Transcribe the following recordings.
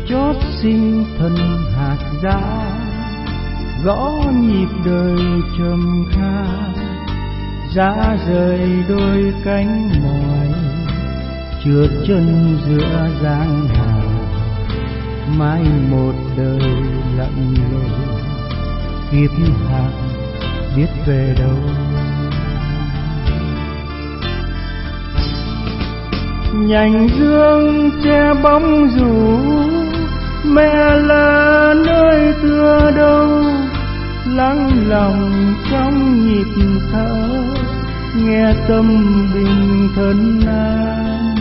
chót sinh thân hạt giá, gõ nhịp đời trầm kha, giá rời đôi cánh mỏi, trượt chân giữa giang hà, mãi một đời lặng lội, kiếp hạt biết về đâu. Nhành dương che bóng rủ, mẹ là nơi tựa đâu, lắng lòng trong nhịp thở, nghe tâm bình thân an.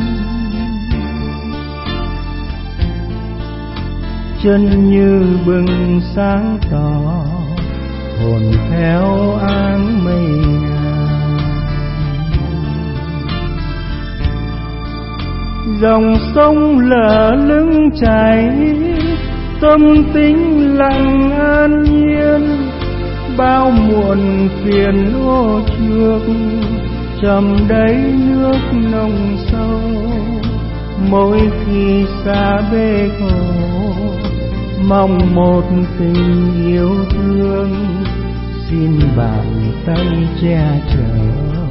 Chân như bừng sáng tỏ, hồn theo áng mây ngàn. Dòng sông lở lưng chảy, tâm tính lặng an nhiên, bao muộn phiền ô trước, trầm đáy nước nồng sâu. Mỗi khi xa bê khổ, mong một tình yêu thương, xin bàn tay che chở,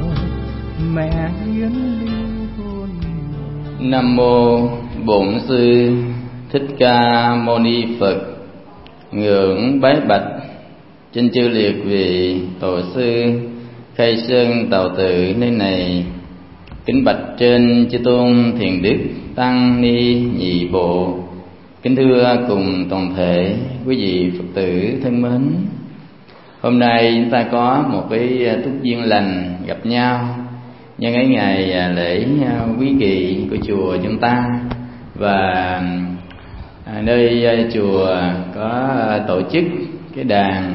mẹ hiến linh hồn. Nam mô Bổn Sư Thích Ca Mâu Ni Phật. Ngưỡng bái bạch trên chư liệt vị tổ sư Khai Sơn Tào Tự nơi này. Kính bạch trên chư tôn thiền đức tăng ni nhị bộ. Kính thưa cùng toàn thể quý vị Phật tử thân mến. Hôm nay chúng ta có một cái túc duyên lành gặp nhau nhân cái ngày lễ quý kỳ của chùa chúng ta. Và nơi chùa có tổ chức cái đàn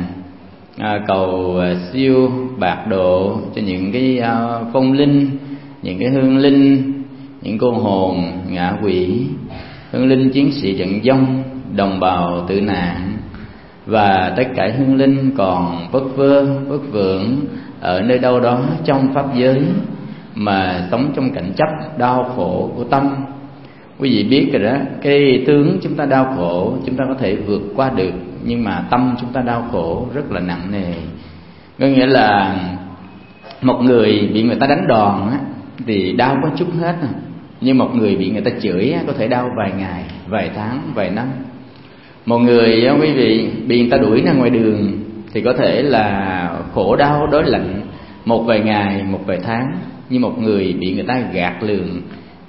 cầu siêu bạc độ cho những cái phong linh, những cái hương linh, những cô hồn ngạ quỷ, hương linh chiến sĩ trận vong, đồng bào tử nạn và tất cả hương linh còn vất vơ vất vưởng ở nơi đâu đó trong pháp giới mà sống trong cảnh chấp đau khổ của tâm. Quý vị biết rồi đó, cái tướng chúng ta đau khổ chúng ta có thể vượt qua được, nhưng mà tâm chúng ta đau khổ rất là nặng nề. Có nghĩa là một người bị người ta đánh đòn á, thì đau có chút hết, nhưng một người bị người ta chửi á, có thể đau vài ngày, vài tháng, vài năm. Một người quý vị bị người ta đuổi ra ngoài đường thì có thể là khổ đau đói lạnh một vài ngày, một vài tháng. Nhưng một người bị người ta gạt lường,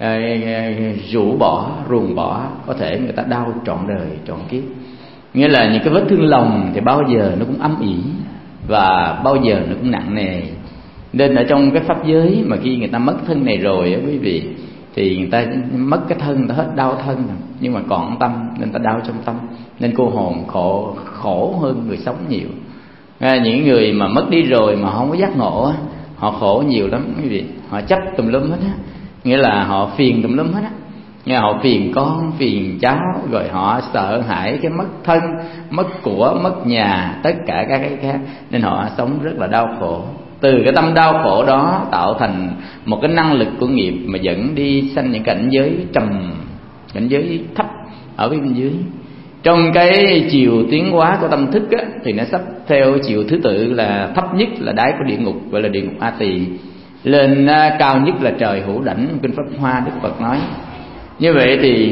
rũ bỏ, ruồng bỏ, có thể người ta đau trọn đời, trọn kiếp. Nghĩa là những cái vết thương lòng thì bao giờ nó cũng âm ỉ và bao giờ nó cũng nặng nề. Nên ở trong cái pháp giới mà khi người ta mất thân này rồi á quý vị, thì người ta mất cái thân, người ta hết đau thân rồi, nhưng mà còn tâm nên ta đau trong tâm. Nên cô hồn khổ hơn người sống nhiều. Những người mà mất đi rồi mà không có giác ngộ á, họ khổ nhiều lắm quý vị. Họ chấp tùm lum hết á, nghĩa là họ phiền tùm lum hết á. Nghe họ phiền con, phiền cháu, rồi họ sợ hãi cái mất thân, mất của, mất nhà, tất cả các cái khác. Nên họ sống rất là đau khổ. Từ cái tâm đau khổ đó tạo thành một cái năng lực của nghiệp mà dẫn đi sanh những cảnh giới trầm, cảnh giới thấp ở bên dưới. Trong cái chiều tiến hóa của tâm thức á, thì nó sắp theo chiều thứ tự là thấp nhất là đáy của địa ngục, gọi là địa ngục A Tỳ. Lên cao nhất là trời Hữu Đảnh, kinh Pháp Hoa Đức Phật nói. Như vậy thì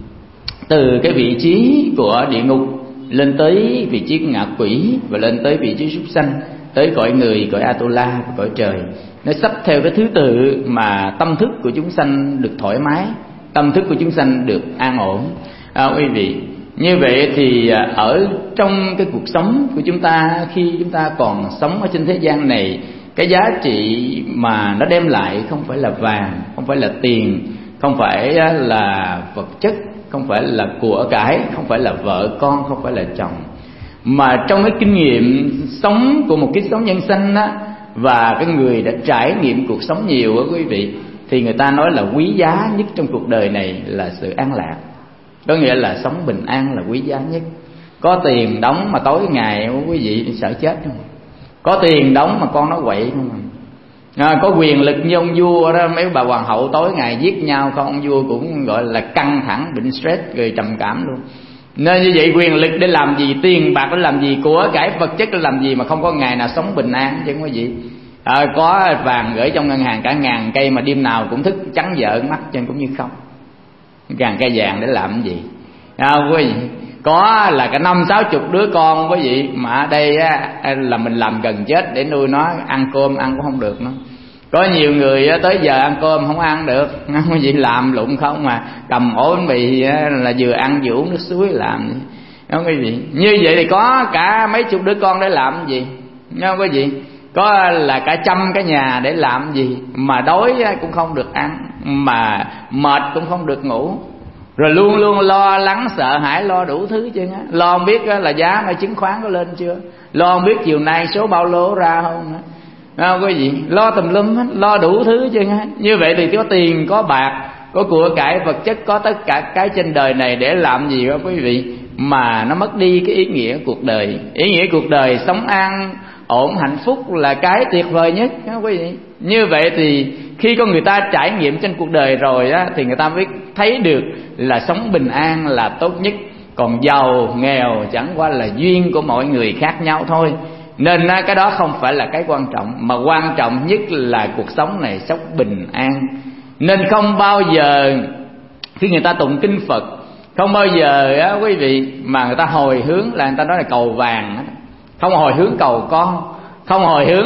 từ cái vị trí của địa ngục lên tới vị trí của ngạ quỷ, và lên tới vị trí súc sanh, tới cõi người, cõi Atula, cõi trời. Nó sắp theo cái thứ tự mà tâm thức của chúng sanh được thoải mái, tâm thức của chúng sanh được an ổn. Quý vị, như vậy thì ở trong cái cuộc sống của chúng ta, khi chúng ta còn sống ở trên thế gian này, cái giá trị mà nó đem lại không phải là vàng, không phải là tiền, không phải là vật chất, không phải là của cải, không phải là vợ con, không phải là chồng, mà trong cái kinh nghiệm sống của một kiếp sống nhân sanh á, và cái người đã trải nghiệm cuộc sống nhiều á quý vị, thì người ta nói là quý giá nhất trong cuộc đời này là sự an lạc. Có nghĩa là sống bình an là quý giá nhất. Có tiền đóng mà tối ngày quý vị sợ chết không? Có tiền đóng mà con nó quậy không? Có quyền lực như ông vua đó, mấy bà hoàng hậu tối ngày giết nhau không, ông vua cũng gọi là căng thẳng, bệnh stress rồi trầm cảm luôn. Nên như vậy quyền lực để làm gì, tiền bạc để làm gì, của cải vật chất để làm gì mà không có ngày nào sống bình an chứ quý vị. Có vàng gửi trong ngân hàng cả ngàn cây mà đêm nào cũng thức trắng vợ mắt chân cũng như không. Ngàn cây vàng để làm cái gì? Quý vị, có là cả 50-60 đứa con quý vị, mà ở đây là mình làm gần chết để nuôi nó, ăn cơm ăn cũng không được nữa. Có nhiều người tới giờ ăn cơm không ăn được, quý vị, làm lụng không mà cầm ổ bánh mì là vừa ăn vừa uống nước suối làm. Quý vị, như vậy thì có cả mấy chục đứa con để làm cái gì? Quý vị, có là cả 100 cái nhà để làm gì, mà đói cũng không được ăn, mà mệt cũng không được ngủ, rồi luôn luôn lo lắng sợ hãi, lo đủ thứ chứ. Lo không biết là giá mai chứng khoán có lên chưa, lo không biết chiều nay số bao lô ra không. Quý vị, lo tùm lum hết, lo đủ thứ chứ. Như vậy thì có tiền, có bạc, có của cải vật chất, có tất cả cái trên đời này để làm gì đó quý vị, mà nó mất đi cái ý nghĩa cuộc đời. Ý nghĩa cuộc đời sống an ổn hạnh phúc là cái tuyệt vời nhất quý vị. Như vậy thì khi con người ta trải nghiệm trên cuộc đời rồi á, thì người ta mới thấy được là sống bình an là tốt nhất. Còn giàu nghèo chẳng qua là duyên của mỗi người khác nhau thôi. Nên cái đó không phải là cái quan trọng, mà quan trọng nhất là cuộc sống này sống bình an. Nên không bao giờ khi người ta tụng kinh Phật, không bao giờ á quý vị mà người ta hồi hướng là người ta nói là cầu vàng, không hồi hướng cầu con, không hồi hướng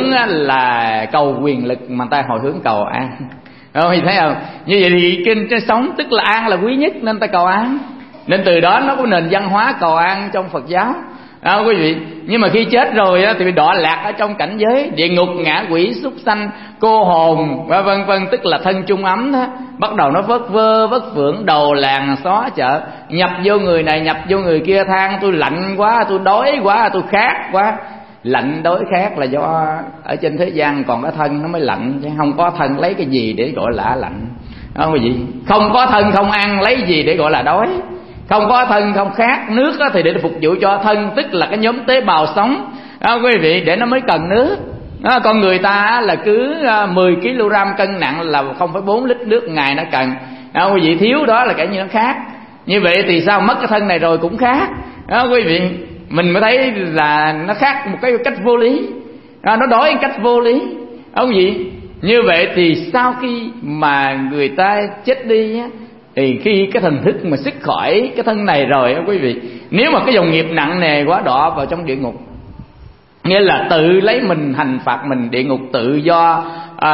là cầu quyền lực, mà ta hồi hướng cầu an. Quý vị thấy không? Như vậy thì kinh trên sống tức là an là quý nhất nên ta cầu an. Nên từ đó nó có nền văn hóa cầu an trong Phật giáo. Quý vị, nhưng mà khi chết rồi thì bị đọa lạc ở trong cảnh giới địa ngục, ngạ quỷ, súc sanh, cô hồn và vân vân, tức là thân chung ấm đó. Bắt đầu nó vất vơ vất vưởng, đầu làng xó chợ, nhập vô người này nhập vô người kia, than tôi lạnh quá, tôi đói quá, tôi khát quá. Lạnh đói khát là do ở trên thế gian còn có thân nó mới lạnh, chứ không có thân lấy cái gì để gọi là lạnh. Quý vị, không có thân không ăn lấy gì để gọi là đói. Không có thân không khát, nước thì để phục vụ cho thân, tức là cái nhóm tế bào sống quý vị, để nó mới cần nước. Con người ta là cứ 10 kg cân nặng là 0,4 lít nước ngày nó cần. Quý vị, thiếu đó là cả như nó khác. Như vậy thì sao mất cái thân này rồi cũng khác. Quý vị, mình mới thấy là nó khác một cái cách vô lý, nó đói một cách vô lý. Quý vị, như vậy thì sau khi mà người ta chết đi á, thì khi cái thần thức mà xuất khỏi cái thân này rồi quý vị, nếu mà cái dòng nghiệp nặng nề quá đọa vào trong địa ngục, nghĩa là tự lấy mình hành phạt mình. Địa ngục tự do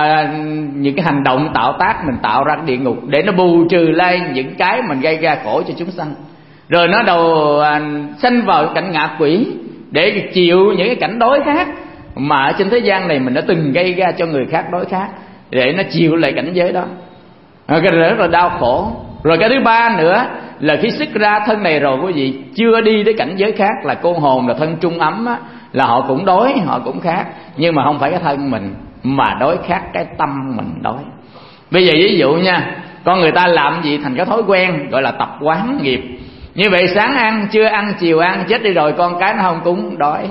những cái hành động tạo tác mình tạo ra địa ngục để nó bù trừ lại những cái mình gây ra khổ cho chúng sanh. Rồi nó đầu sanh vào cảnh ngạ quỷ để chịu những cái cảnh đói khát mà ở trên thế gian này mình đã từng gây ra cho người khác đói khát, để nó chịu lại cảnh giới đó. Cái rất là đau khổ. Rồi cái thứ ba nữa là khi xuất ra thân này rồi quý vị, chưa đi đến cảnh giới khác là cô hồn, là thân trung ấm á, là họ cũng đói, họ cũng khát, nhưng mà không phải cái thân mình, mà đói khát cái tâm mình đói. Bây giờ ví dụ nha, con người ta làm gì thành cái thói quen gọi là tập quán nghiệp. Như vậy sáng ăn, trưa ăn, chiều ăn, chết đi rồi con cái nó không cúng, đói.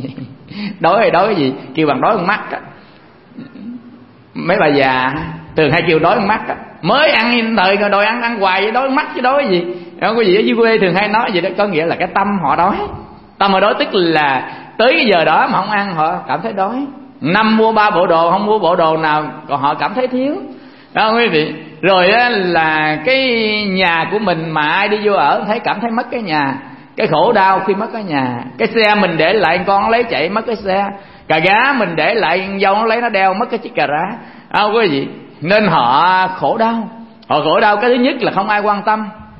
Đói thì đói cái gì? Kêu bằng đói con mắt á. Mấy bà già thường hay kêu đói con mắt á. Mới ăn thời đòi ăn hoài vậy, đói mắt chứ đói cái gì. Đó, quý vị ở dưới quê thường hay nói vậy đó, có nghĩa là cái tâm họ đói. Tâm họ đói tức là tới cái giờ đó mà không ăn họ cảm thấy đói. Năm mua 3 bộ đồ, không mua bộ đồ nào còn họ cảm thấy thiếu. Đó quý vị. Rồi á, là cái nhà của mình mà ai đi vô ở thấy cảm thấy mất cái nhà, cái khổ đau khi mất cái nhà. Cái xe mình để lại con lấy chạy mất cái xe. Cà gá mình để lại dâu nó lấy nó đeo mất cái chiếc cà rá. Đó quý vị. Nên họ khổ đau. Họ khổ đau cái thứ nhất là không ai quan tâm.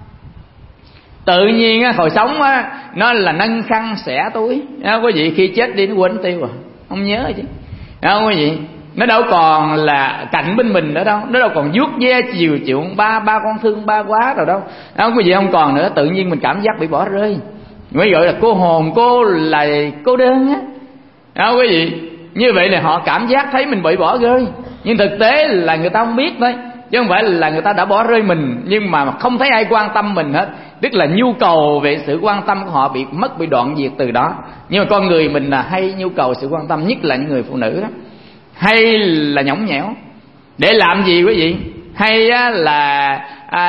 Tự nhiên á, hồi sống á, nó là nâng khăn xẻ túi. Đó quý vị, khi chết đi nó quên tiêu rồi, không nhớ chứ. Đó quý vị, nó đâu còn là cạnh bên mình nữa đâu, nó đâu còn vuốt ve chiều chuộng ba con thương ba quá rồi đâu. Đó quý vị, không còn nữa. Tự nhiên mình cảm giác bị bỏ rơi, mới gọi là cô hồn, cô là cô đơn á. Đó quý vị, như vậy là họ cảm giác thấy mình bị bỏ rơi, nhưng thực tế là người ta không biết thôi, chứ không phải là người ta đã bỏ rơi mình, nhưng mà không thấy ai quan tâm mình hết. Tức là nhu cầu về sự quan tâm của họ bị đoạn diệt từ đó. Nhưng mà con người mình là hay nhu cầu sự quan tâm, nhất là những người phụ nữ đó. hay là nhõng nhẽo? Để làm gì quý vị? Hay là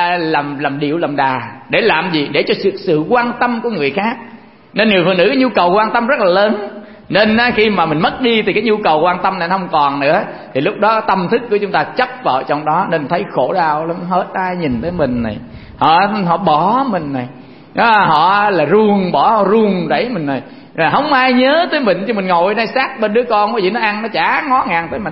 làm điệu làm đà? Để làm gì? Để cho sự quan tâm của người khác. Nên người phụ nữ nhu cầu quan tâm rất là lớn. Nên khi mà mình mất đi thì cái nhu cầu quan tâm này nó không còn nữa, thì lúc đó tâm thức của chúng ta chấp vào trong đó, nên thấy khổ đau lắm. Hết ai nhìn tới mình này, họ bỏ mình này, họ là ruồng đẩy mình này, rồi không ai nhớ tới mình, chứ mình ngồi đây sát bên đứa con cái gì nó ăn nó chả ngó ngàng tới mình,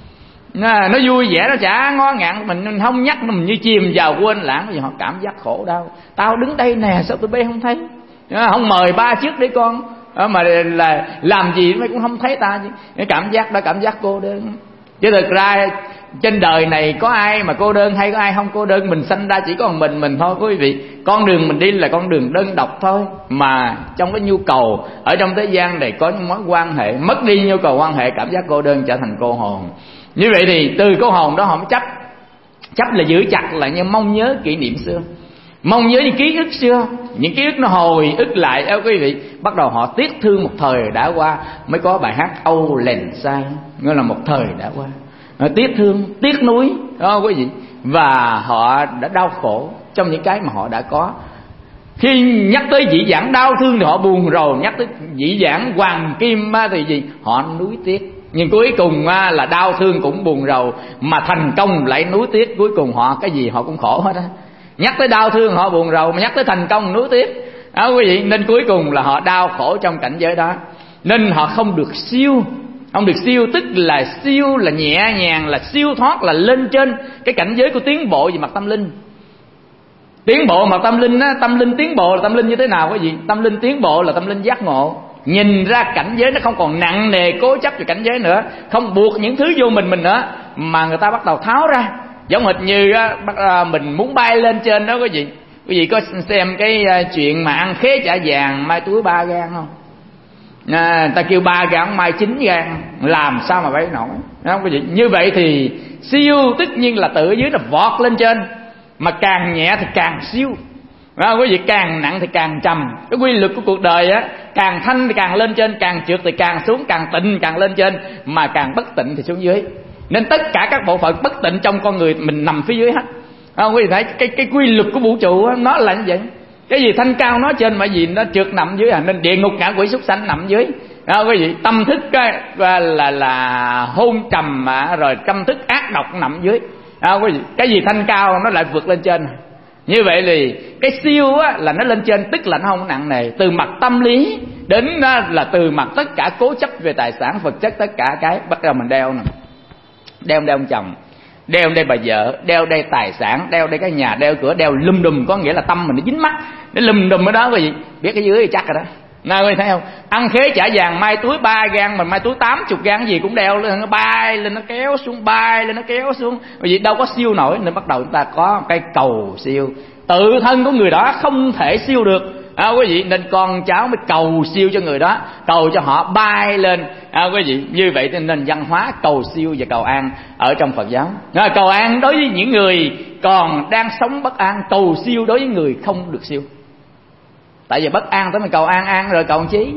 nó vui vẻ nó chả ngó ngàng mình không nhắc mình, như chìm vào quên lãng. Vì họ cảm giác khổ đau. Tao đứng đây nè, sao tụi bay không thấy? Không mời ba trước để con, mà là làm gì mấy cũng không thấy ta. Cái cảm giác đó cảm giác cô đơn. Chứ thực ra trên đời này có ai mà cô đơn hay có ai không cô đơn? Mình sanh ra chỉ có một mình thôi quý vị. Con đường mình đi là con đường đơn độc thôi. Mà trong cái nhu cầu ở trong thế gian này có những mối quan hệ, mất đi nhu cầu quan hệ, cảm giác cô đơn trở thành cô hồn. Như vậy thì từ cô hồn đó họ mới chấp là giữ chặt lại, như mong nhớ kỷ niệm xưa, mong nhớ những ký ức xưa. Những ký ức nó hồi ức lại quý vị. Bắt đầu họ tiếc thương một thời đã qua. Mới có bài hát Âu Lèn Sai, nghĩa là một thời đã qua. Tiếc thương, tiếc nuối đó quý vị. Và họ đã đau khổ trong những cái mà họ đã có. Khi nhắc tới dị vãng đau thương thì họ buồn rầu. Nhắc tới dị vãng hoàng kim thì gì? Họ nuối tiếc. Nhưng cuối cùng là đau thương cũng buồn rầu, mà thành công lại nuối tiếc. Cuối cùng họ cái gì họ cũng khổ hết á. Nhắc tới đau thương họ buồn rầu, mà nhắc tới thành công nuối tiếc đó quý vị. Nên cuối cùng là họ đau khổ trong cảnh giới đó. Nên họ không được siêu. Không được siêu, tức là siêu là nhẹ nhàng, là siêu thoát, là lên trên cái cảnh giới của tiến bộ về mặt tâm linh. Tiến bộ mặt tâm linh á, tâm linh tiến bộ là tâm linh như thế nào quý vị? Tâm linh tiến bộ là tâm linh giác ngộ. Nhìn ra cảnh giới nó không còn nặng nề cố chấp về cảnh giới nữa, không buộc những thứ vô mình nữa, mà người ta bắt đầu tháo ra. Giống hệt như mình muốn bay lên trên đó quý vị. Quý vị có xem cái chuyện mà ăn khế chả vàng mai túi 3 gang không? Người ta kêu 3 gang mai 9 gang, làm sao mà bay nổi, đúng không quý vị? Như vậy thì siêu tất nhiên là từ ở dưới nó vọt lên trên, mà càng nhẹ thì càng siêu, quý vị. Càng nặng thì càng trầm. Cái quy luật của cuộc đời á, càng thanh thì càng lên trên, càng trượt thì càng xuống, càng tịnh càng lên trên, mà càng bất tịnh thì xuống dưới. Nên tất cả các bộ phận bất tịnh trong con người mình nằm phía dưới hết. Quý vị thấy cái quy luật của vũ trụ á, nó là như vậy. Cái gì thanh cao nó trên, mà gì nó trượt nằm dưới. Nên địa ngục ngạ quỷ súc sanh nằm dưới. Quý vị, tâm thức là hôn trầm, rồi tâm thức ác độc nằm dưới. Quý vị, cái gì thanh cao nó lại vượt lên trên. Như vậy thì cái siêu á, là nó lên trên, tức là nó không nặng nề. Từ mặt tâm lý đến là từ mặt tất cả cố chấp về tài sản vật chất, tất cả cái bắt đầu mình đeo nè. Đeo ông chồng, đeo đây bà vợ, đeo đây tài sản, đeo đây cái nhà, đeo cửa, đeo lum đùm. Có nghĩa là tâm mình nó dính mắc, nó lum đùm ở đó quý vị. Biết cái dưới thì chắc rồi đó. Nào quý vị thấy không? Ăn khế chả vàng mai túi 3 gang, mà mai túi 80 gang gì cũng đeo lên, nó bay lên nó kéo xuống, bay lên nó kéo xuống. Quý vị đâu có siêu nổi. Nên bắt đầu chúng ta có cái cầu siêu. Tự thân của người đó không thể siêu được, quý vị. Nên con cháu mới cầu siêu cho người đó, cầu cho họ bay lên, quý vị. Như vậy nên văn hóa cầu siêu và cầu an ở trong Phật giáo. Cầu an đối với những người còn đang sống bất an, cầu siêu đối với người không được siêu. Tại vì bất an tới mình cầu an rồi cầu chí.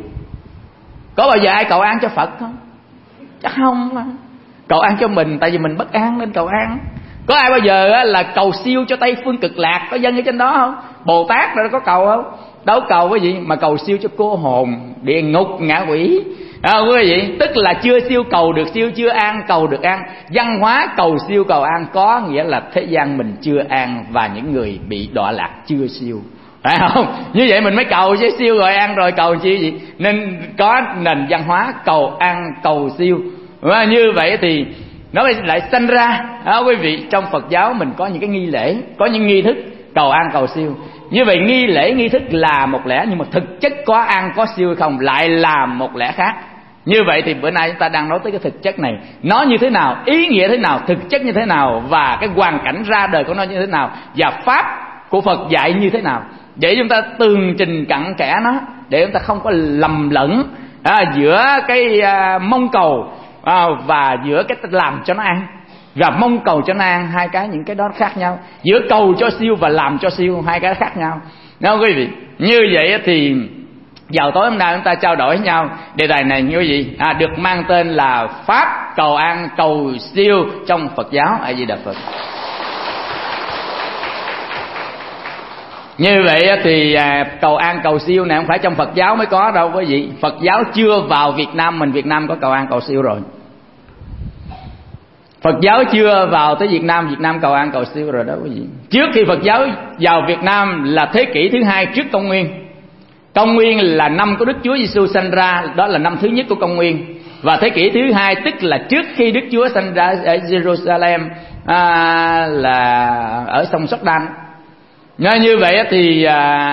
Có bao giờ ai cầu an cho Phật không? Chắc không. Cầu an cho mình, tại vì mình bất an nên cầu an. Có ai bao giờ là cầu siêu cho Tây Phương Cực Lạc, có dân ở trên đó không? Bồ Tát rồi có cầu không? Đâu cầu cái gì mà cầu siêu cho cô hồn, địa ngục ngạ quỷ. Quý vị, tức là chưa siêu cầu được siêu, chưa an cầu được an. Văn hóa cầu siêu cầu an có nghĩa là thế gian mình chưa an, và những người bị đọa lạc chưa siêu, phải không? Như vậy mình mới cầu chứ, siêu rồi an rồi cầu chi gì. Nên có nền văn hóa cầu an cầu siêu. Và như vậy thì nó lại sanh ra quý vị, trong Phật giáo mình có những cái nghi lễ, có những nghi thức cầu an cầu siêu. Như vậy nghi lễ nghi thức là một lẽ, nhưng mà thực chất có an có siêu hay không lại là một lẽ khác. Như vậy thì bữa nay chúng ta đang nói tới cái thực chất này, nó như thế nào, ý nghĩa thế nào, thực chất như thế nào, và cái hoàn cảnh ra đời của nó như thế nào, và pháp của Phật dạy như thế nào, để chúng ta tường trình cặn kẽ nó, để chúng ta không có lầm lẫn giữa cái mong cầu và giữa cái làm cho nó an. Và mong cầu cho nó an, hai cái, những cái đó khác nhau. Giữa cầu cho siêu và làm cho siêu, hai cái khác nhau. Đúng không quý vị? Như vậy thì Vào tối hôm nay chúng ta trao đổi với nhau đề tài này như gì? Được mang tên là pháp cầu an cầu siêu trong Phật giáo. A Di Đà Phật. Như vậy thì cầu an cầu siêu này không phải trong Phật giáo mới có đâu quý vị. Phật giáo chưa vào Việt Nam mình, Việt Nam có cầu an cầu siêu rồi. Phật giáo chưa vào tới Việt Nam cầu an cầu siêu rồi đó quý vị. Trước khi Phật giáo vào Việt Nam là thế kỷ thứ 2 trước công nguyên. Công nguyên là năm của Đức Chúa Giêsu sanh ra, đó là năm thứ nhất của công nguyên. Và thế kỷ thứ 2 tức là trước khi Đức Chúa sanh ra ở Jerusalem, là ở sông Jordan. Như vậy thì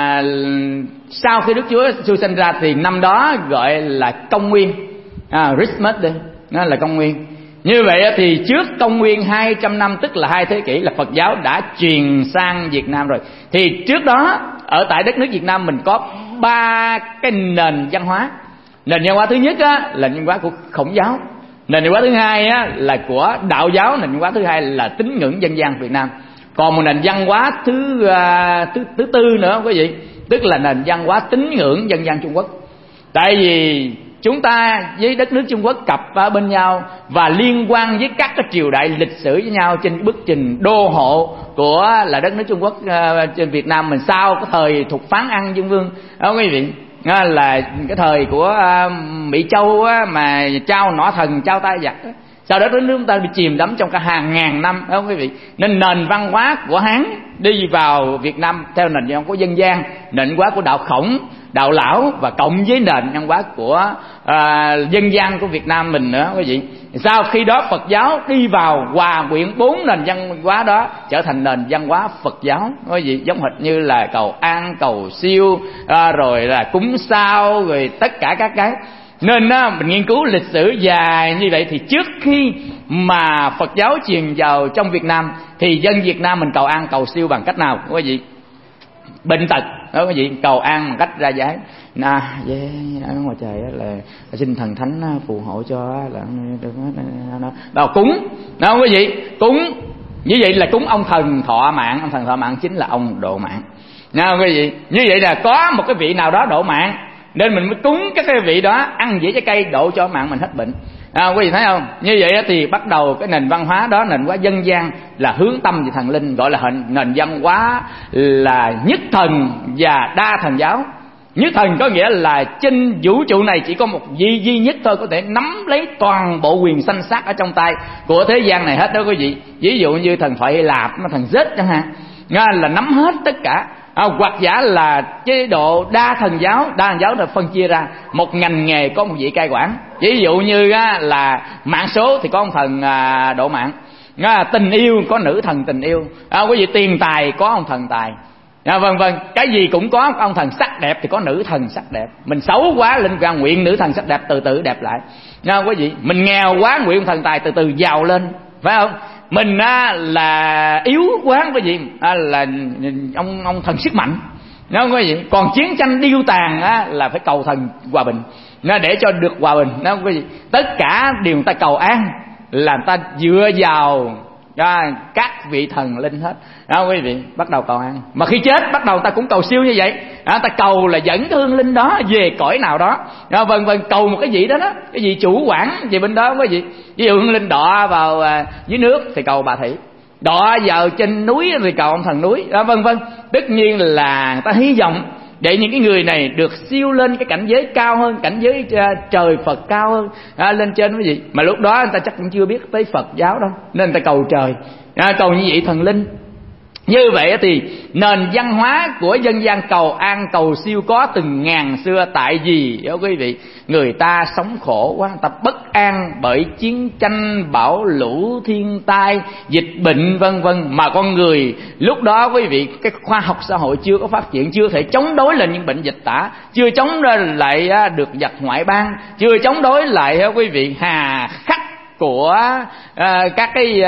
sau khi Đức Chúa Giêsu sanh ra thì năm đó gọi là công nguyên, Christmas đây, nó là công nguyên. Như vậy thì trước công nguyên 200 năm tức là 2 thế kỷ là Phật giáo đã truyền sang Việt Nam rồi. Thì trước đó ở tại đất nước Việt Nam mình có 3 cái nền văn hóa. Nền văn hóa thứ nhất là nền văn hóa của Khổng giáo. Nền văn hóa thứ hai là của Đạo giáo. Nền văn hóa thứ hai là tín ngưỡng dân gian Việt Nam. Còn một nền văn hóa thứ tư nữa quý vị, tức là nền văn hóa tín ngưỡng dân gian Trung Quốc. Tại vì chúng ta với đất nước Trung Quốc cặp ở bên nhau và liên quan với các cái triều đại lịch sử với nhau trên bức trình đô hộ của là đất nước Trung Quốc trên Việt Nam mình sau cái thời Thục Phán An Dương Vương đó quý vị. Là cái thời của Mỹ Châu mà trao nỏ thần trao tay giặc. Sau đó đến nước chúng ta bị chìm đắm trong cả hàng ngàn năm đó quý vị. Nên nền văn hóa của Hán đi vào Việt Nam theo nền văn hóa của dân gian, nền văn hóa của đạo Khổng, đạo Lão và cộng với nền văn hóa của dân gian của Việt Nam mình nữa quý vị. Sau khi đó Phật giáo đi vào hòa quyện 4 nền văn hóa đó trở thành nền văn hóa Phật giáo quý vị, giống hệt như là cầu an, cầu siêu, rồi là cúng sao, rồi tất cả các cái. Nên mình nghiên cứu lịch sử dài như vậy thì trước khi mà Phật giáo truyền vào trong Việt Nam thì dân Việt Nam mình cầu an cầu siêu bằng cách nào quý vị? Bệnh tật đó quý vị, cầu an bằng cách ra giải ở ngoài trời là xin thần thánh phù hộ cho là đó cúng đó quý vị. Cúng như vậy là cúng ông thần thọ mạng. Ông thần thọ mạng chính là ông độ mạng nha quý vị. Như vậy là có một cái vị nào đó độ mạng nên mình mới cúng các cái vị đó, ăn dĩa trái cây độ cho mạng mình hết bệnh. Quý vị thấy không? Như vậy thì bắt đầu cái nền văn hóa đó, nền văn hóa dân gian là hướng tâm về thần linh, gọi là nền văn hóa là nhất thần và đa thần giáo. Nhất thần có nghĩa là trên vũ trụ này chỉ có một duy nhất thôi có thể nắm lấy toàn bộ quyền sanh sát ở trong tay của thế gian này hết đó quý vị. Ví dụ như thần thoại Hy Lạp, thần Zeus chẳng hạn, là nắm hết tất cả. Hoặc giả là chế độ đa thần giáo là phân chia ra một ngành nghề có một vị cai quản. Ví dụ như là mạng số thì có ông thần độ mạng, tình yêu có nữ thần tình yêu, quý vị tiền tài có ông thần tài, vân vân. Cái gì cũng có ông thần sắc đẹp thì có nữ thần sắc đẹp. Mình xấu quá linh ra nguyện nữ thần sắc đẹp từ từ đẹp lại quý vị. Mình nghèo quá nguyện ông thần tài từ từ giàu lên, phải không? Mình là yếu quá quý vị, là ông thần sức mạnh đó quý vị. Còn chiến tranh điêu tàn là phải cầu thần hòa bình để cho được hòa bình đó quý vị. Tất cả điều người ta cầu an là người ta dựa vào các vị thần linh hết đó quý vị. Bắt đầu cầu an, mà khi chết bắt đầu người ta cũng cầu siêu như vậy. Ta cầu là dẫn cái hương linh đó về cõi nào đó, vân vân. Cầu một cái gì đó cái gì chủ quản về bên đó quý vị. Ví dụ hương linh đọ vào dưới nước thì cầu bà Thị, đọ vào trên núi thì cầu ông thần núi, vân vân. Tất nhiên là người ta hy vọng để những cái người này được siêu lên cái cảnh giới cao hơn, cảnh giới trời Phật cao hơn, lên trên quý vị. Mà lúc đó người ta chắc cũng chưa biết tới Phật giáo đâu, nên người ta cầu trời, cầu như vậy thần linh. Như vậy thì nền văn hóa của dân gian cầu an cầu siêu có từng ngàn xưa. Tại vì đó quý vị, người ta sống khổ quá, người ta bất an bởi chiến tranh, bão lũ, thiên tai, dịch bệnh vân vân. Mà con người lúc đó quý vị, cái khoa học xã hội chưa có phát triển, chưa thể chống đối lại những bệnh dịch tả, chưa chống lại được giặc ngoại bang, chưa chống đối lại quý vị hà khắc của các cái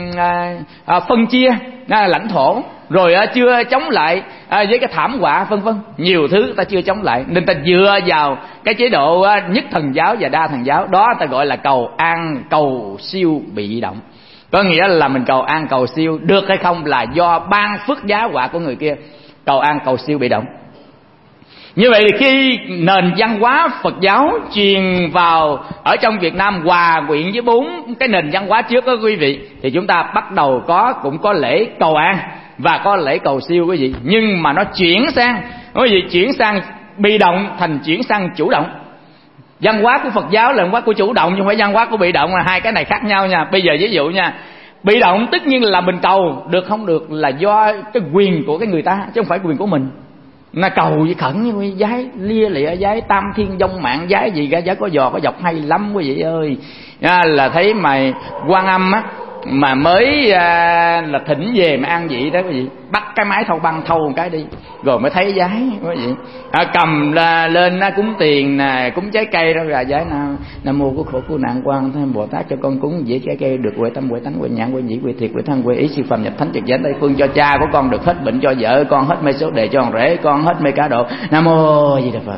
phân chia lãnh thổ, rồi chưa chống lại với cái thảm họa vân vân. Nhiều thứ ta chưa chống lại nên ta dựa vào cái chế độ nhất thần giáo và đa thần giáo đó, ta gọi là cầu an cầu siêu bị động. Có nghĩa là mình cầu an cầu siêu được hay không là do ban phước giá họa của người kia. Cầu an cầu siêu bị động. Như vậy khi nền văn hóa Phật giáo truyền vào ở trong Việt Nam hòa quyện với 4 cái nền văn hóa trước đó quý vị, thì chúng ta bắt đầu cũng có lễ cầu an và có lễ cầu siêu quý vị. Nhưng mà nó chuyển sang quý vị, chuyển sang bị động thành chuyển sang chủ động. Văn hóa của Phật giáo là văn hóa của chủ động, nhưng không phải văn hóa của bị động, là hai cái này khác nhau nha. Bây giờ ví dụ nha, bị động tất nhiên là mình cầu, được không được là do cái quyền của cái người ta chứ không phải quyền của mình. Mà cầu với khẩn như giái lia lịa, giái tam thiên dông mạng, giái gì cả, giái có giò có dọc hay lắm quý vị ơi. Là thấy mày Quan Âm á mà mới là thỉnh về mà ăn vị đó quý vị, bắt cái máy thâu băng thâu một cái đi rồi mới thấy giái quý vị. Cầm lên cúng tiền nè, cúng trái cây đó là giái Nam mô của khổ cứu nạn Quan Thế Bồ Tát, cho con cúng dĩa trái cây được huệ tâm huệ tánh huệ nhãn huệ nhĩ huệ thiệt huệ thân huệ ý, siêu phàm nhập thánh trực giác Tây Phương, cho cha của con được hết bệnh, cho vợ con hết mê số đề, cho con rể con hết mê cá độ. Nam mô Di Đà Phật.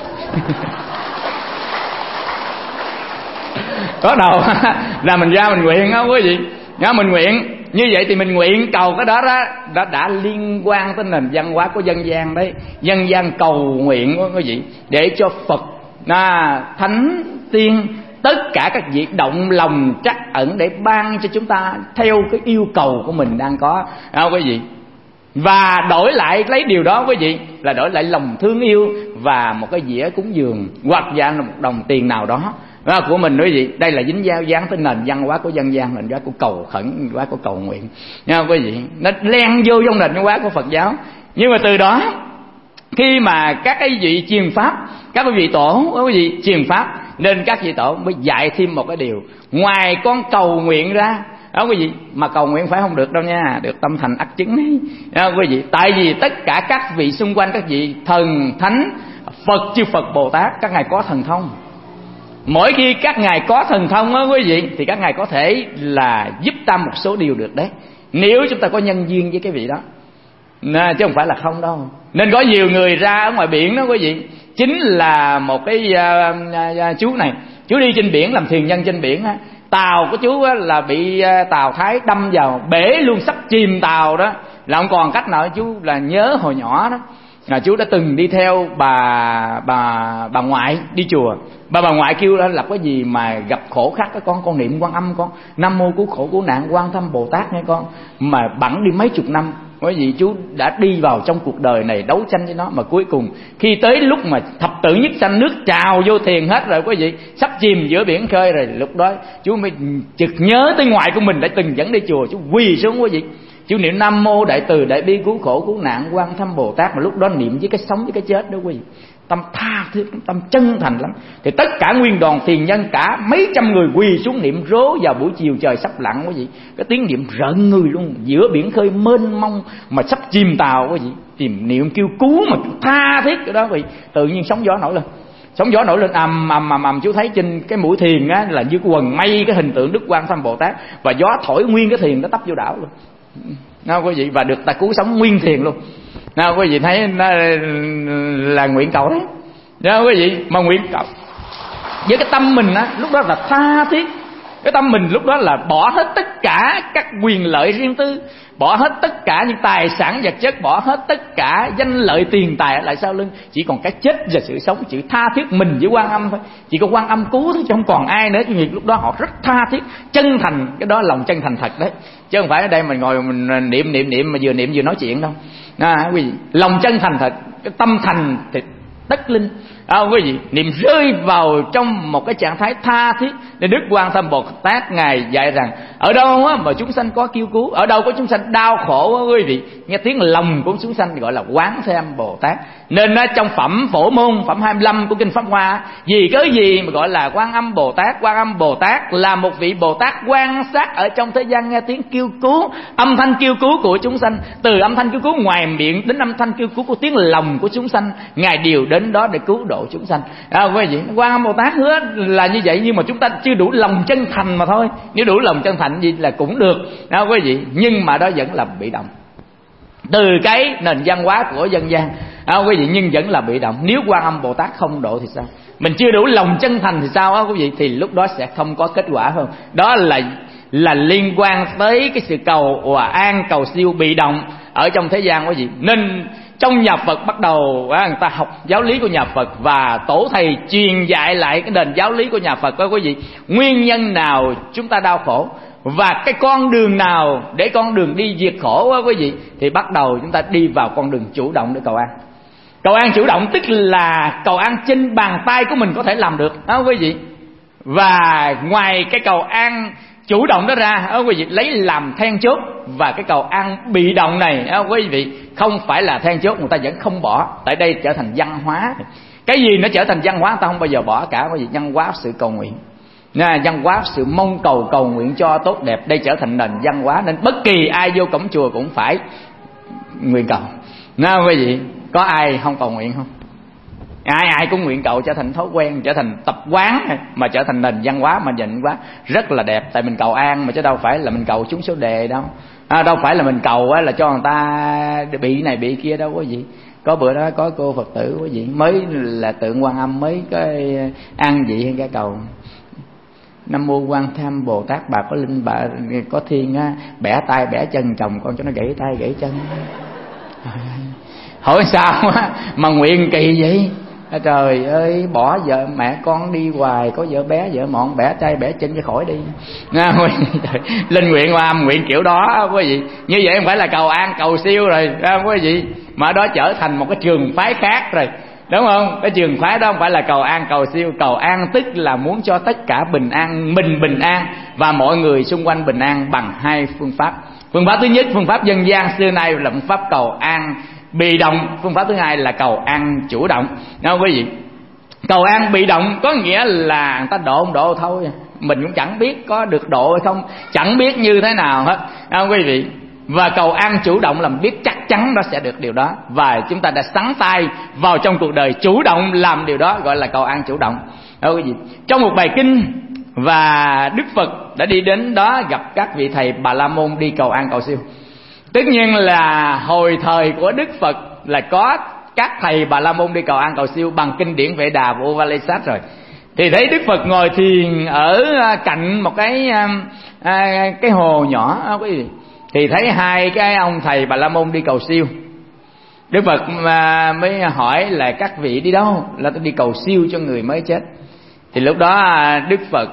Có đầu là mình ra mình nguyện đó quý vị. Mình nguyện như vậy thì mình nguyện cầu cái đó đã liên quan tới nền văn hóa của dân gian đấy. Dân gian cầu nguyện đó quý vị, để cho Phật thánh tiên tất cả các vị động lòng trắc ẩn để ban cho chúng ta theo cái yêu cầu của mình đang có quý vị. Và đổi lại lấy điều đó quý vị là đổi lại lòng thương yêu và một cái dĩa cúng dường hoặc là một đồng tiền nào đó của mình quý vị. Đây là dính dáng tới nền văn hóa của dân gian, nền văn hóa của cầu khẩn, văn hóa của cầu nguyện nha quý vị. Nó len vô trong nền văn hóa của Phật giáo. Nhưng mà từ đó khi mà các cái vị truyền pháp, các cái vị tổ quý vị truyền pháp, nên các vị tổ mới dạy thêm một cái điều, ngoài con cầu nguyện ra đó quý vị, mà cầu nguyện phải không được đâu nha, được tâm thành ắt chứng ấy đó quý vị. Tại vì tất cả các vị xung quanh, các vị thần thánh Phật, chư Phật Bồ Tát, các ngài có thần thông. Mỗi khi các ngài có thần thông đó quý vị, thì các ngài có thể là giúp ta một số điều được đấy, nếu chúng ta có nhân duyên với cái vị đó, chứ không phải là không đâu. Nên có nhiều người ra ở ngoài biển đó quý vị, chính là một cái chú này, chú đi trên biển làm thuyền nhân trên biển á. Tàu của chú á, là bị tàu Thái đâm vào bể luôn, sắp chìm tàu đó, là không còn cách nào. Chú là nhớ hồi nhỏ đó là chú đã từng đi theo bà ngoại đi chùa. Bà ngoại kêu là có gì mà gặp khổ khắc á con niệm Quan Âm, con Nam mô cứu khổ cứu nạn Quan Thâm Bồ Tát nghe con. Mà bẵng đi mấy chục năm, bởi vì chú đã đi vào trong cuộc đời này đấu tranh với nó, mà cuối cùng khi tới lúc mà thập tử nhất sanh, nước trào vô thiền hết rồi quý vị, sắp chìm giữa biển khơi rồi, lúc đó chú mới chợt nhớ tới ngoại của mình đã từng dẫn đi chùa. Chú quỳ xuống quý vị, chú niệm Nam mô đại từ đại bi cứu khổ cứu nạn Quan Thâm Bồ Tát, mà lúc đó niệm với cái sống với cái chết đó quý vị, tâm tha thiết, tâm chân thành lắm. Thì tất cả nguyên đoàn thiền nhân cả mấy trăm người quỳ xuống niệm rố vào buổi chiều trời sắp lặn quý vị, cái tiếng niệm rợn người luôn, giữa biển khơi mênh mông mà sắp chìm tàu quý vị, tìm niệm kêu cứu mà tha thiết cái đó quý vị. Tự nhiên sóng gió nổi lên, sóng gió nổi lên ầm. Chú thấy trên cái mũi thuyền á là như quần mây cái hình tượng Đức Quan Thâm Bồ Tát, và gió thổi nguyên cái thuyền nó tấp vô đảo luôn nào quý vị, và được ta cứu sống nguyên thuyền luôn nào quý vị. Thấy nó là nguyện cầu đấy nào quý vị, mà nguyện cầu với cái tâm mình á lúc đó là tha thiết. Cái tâm mình lúc đó là bỏ hết tất cả các quyền lợi riêng tư, bỏ hết tất cả những tài sản vật chất, bỏ hết tất cả danh lợi tiền tài lại sau lưng, chỉ còn cái chết và sự sống, chỉ tha thiết mình với Quan Âm thôi. Chỉ có Quan Âm cứu thôi chứ không còn ai nữa. Vì lúc đó họ rất tha thiết, chân thành. Cái đó lòng chân thành thật đấy, chứ không phải ở đây mình ngồi mình niệm mà vừa niệm vừa nói chuyện đâu. Quý vị, lòng chân thành thật, cái tâm thành thì đất linh quý vị, niệm rơi vào trong một cái trạng thái tha thiết. Để Đức Quan Thâm Bồ Tát ngài dạy rằng ở đâu á mà chúng sanh có kêu cứu, ở đâu có chúng sanh đau khổ á quý vị, nghe tiếng lòng của chúng sanh gọi là Quán Thế Âm Bồ Tát. Nên trong phẩm Phổ Môn, phẩm 25 của kinh Pháp Hoa, vì cái gì mà gọi là Quan Âm Bồ Tát? Quan Âm Bồ Tát là một vị Bồ Tát quan sát ở trong thế gian, nghe tiếng kêu cứu, âm thanh kêu cứu của chúng sanh, từ âm thanh kêu cứu ngoài miệng đến âm thanh kêu cứu của tiếng lòng của chúng sanh, ngài đều đến đó để cứu độ chúng sanh. Quý vị, Quan Âm Bồ Tát hứa là như vậy, nhưng mà chúng ta chưa đủ lòng chân thành mà thôi. Nếu đủ lòng chân thành gì là cũng được quý vị, nhưng mà đó vẫn là bị động từ cái nền văn hóa của dân gian quý vị, nhưng vẫn là bị động. Nếu Quan Âm Bồ Tát không độ thì sao? Mình chưa đủ lòng chân thành thì sao quý vị? Thì lúc đó sẽ không có kết quả hơn. Đó là liên quan tới cái sự cầu hòa an, cầu siêu bị động ở trong thế gian quý vị. Nên trong nhà Phật bắt đầu người ta học giáo lý của nhà Phật, và tổ thầy truyền dạy lại cái nền giáo lý của nhà Phật đó quý vị. Nguyên nhân nào chúng ta đau khổ, và cái con đường nào để con đường đi diệt khổ đó quý vị, thì bắt đầu chúng ta đi vào con đường chủ động để cầu an. Cầu an chủ động tức là cầu an trên bàn tay của mình có thể làm được đó quý vị. Và ngoài cái cầu an chủ động đó ra quý vị, lấy làm then chốt. Và cái cầu an bị động này quý vị, không phải là then chốt, người ta vẫn không bỏ. Tại đây trở thành văn hóa. Cái gì nó trở thành văn hóa, người ta không bao giờ bỏ cả quý vị. Văn hóa sự cầu nguyện, văn hóa sự mong cầu, cầu nguyện cho tốt đẹp, đây trở thành nền văn hóa. Nên bất kỳ ai vô cổng chùa cũng phải nguyện cầu. Quý vị, có ai không cầu nguyện không? Ai cũng nguyện cầu, trở thành thói quen, trở thành tập quán, mà trở thành nền văn hóa, mà văn hóa rất là đẹp. Tại mình cầu an mà, chứ đâu phải là mình cầu trúng số đề đâu. Đâu phải là mình cầu là cho người ta bị này bị kia đâu quý vị. Có bữa đó có cô Phật tử quý vị, mới là tượng Quan Âm, mới cái ăn vị hay cái cầu Nam mô Quan Tham Bồ Tát bà có linh bà có thiên á, bẻ tay bẻ chân chồng con cho nó gãy tay gãy chân. Hỏi sao mà nguyện kỳ vậy? Trời ơi, bỏ vợ mẹ con đi hoài, có vợ bé vợ mọn, bẻ tay bẻ chân cho khỏi đi. Linh nguyện Quan Âm nguyện kiểu đó quý vị. Như vậy không phải là cầu an cầu siêu rồi quý vị, mà đó trở thành một cái trường phái khác rồi, đúng không? Cái trường phái đó không phải là cầu an cầu siêu. Cầu an tức là muốn cho tất cả bình an, mình bình an và mọi người xung quanh bình an bằng hai phương pháp. Phương pháp thứ nhất, phương pháp dân gian xưa nay là phương pháp cầu an bị động. Phương pháp thứ hai là cầu an chủ động. Đâu quý vị, cầu an bị động có nghĩa là người ta độ không độ thôi, mình cũng chẳng biết có được độ hay không, chẳng biết như thế nào hết, không quý vị. Và cầu an chủ động là mình biết chắc chắn nó sẽ được điều đó, và chúng ta đã sắn tay vào trong cuộc đời chủ động làm điều đó, gọi là cầu an chủ động. Đâu quý vị, trong một bài kinh, và Đức Phật đã đi đến đó gặp các vị thầy Bà La Môn đi cầu an cầu siêu. Tất nhiên là hồi thời của Đức Phật là có các thầy Bà La Môn đi cầu an cầu siêu bằng kinh điển Vệ Đà và Uvalesat rồi. Thì thấy Đức Phật ngồi thiền ở cạnh một cái hồ nhỏ quý vị. Thì thấy hai cái ông thầy Bà La Môn đi cầu siêu. Đức Phật mới hỏi là các vị đi đâu? Là tôi đi cầu siêu cho người mới chết. Thì lúc đó Đức Phật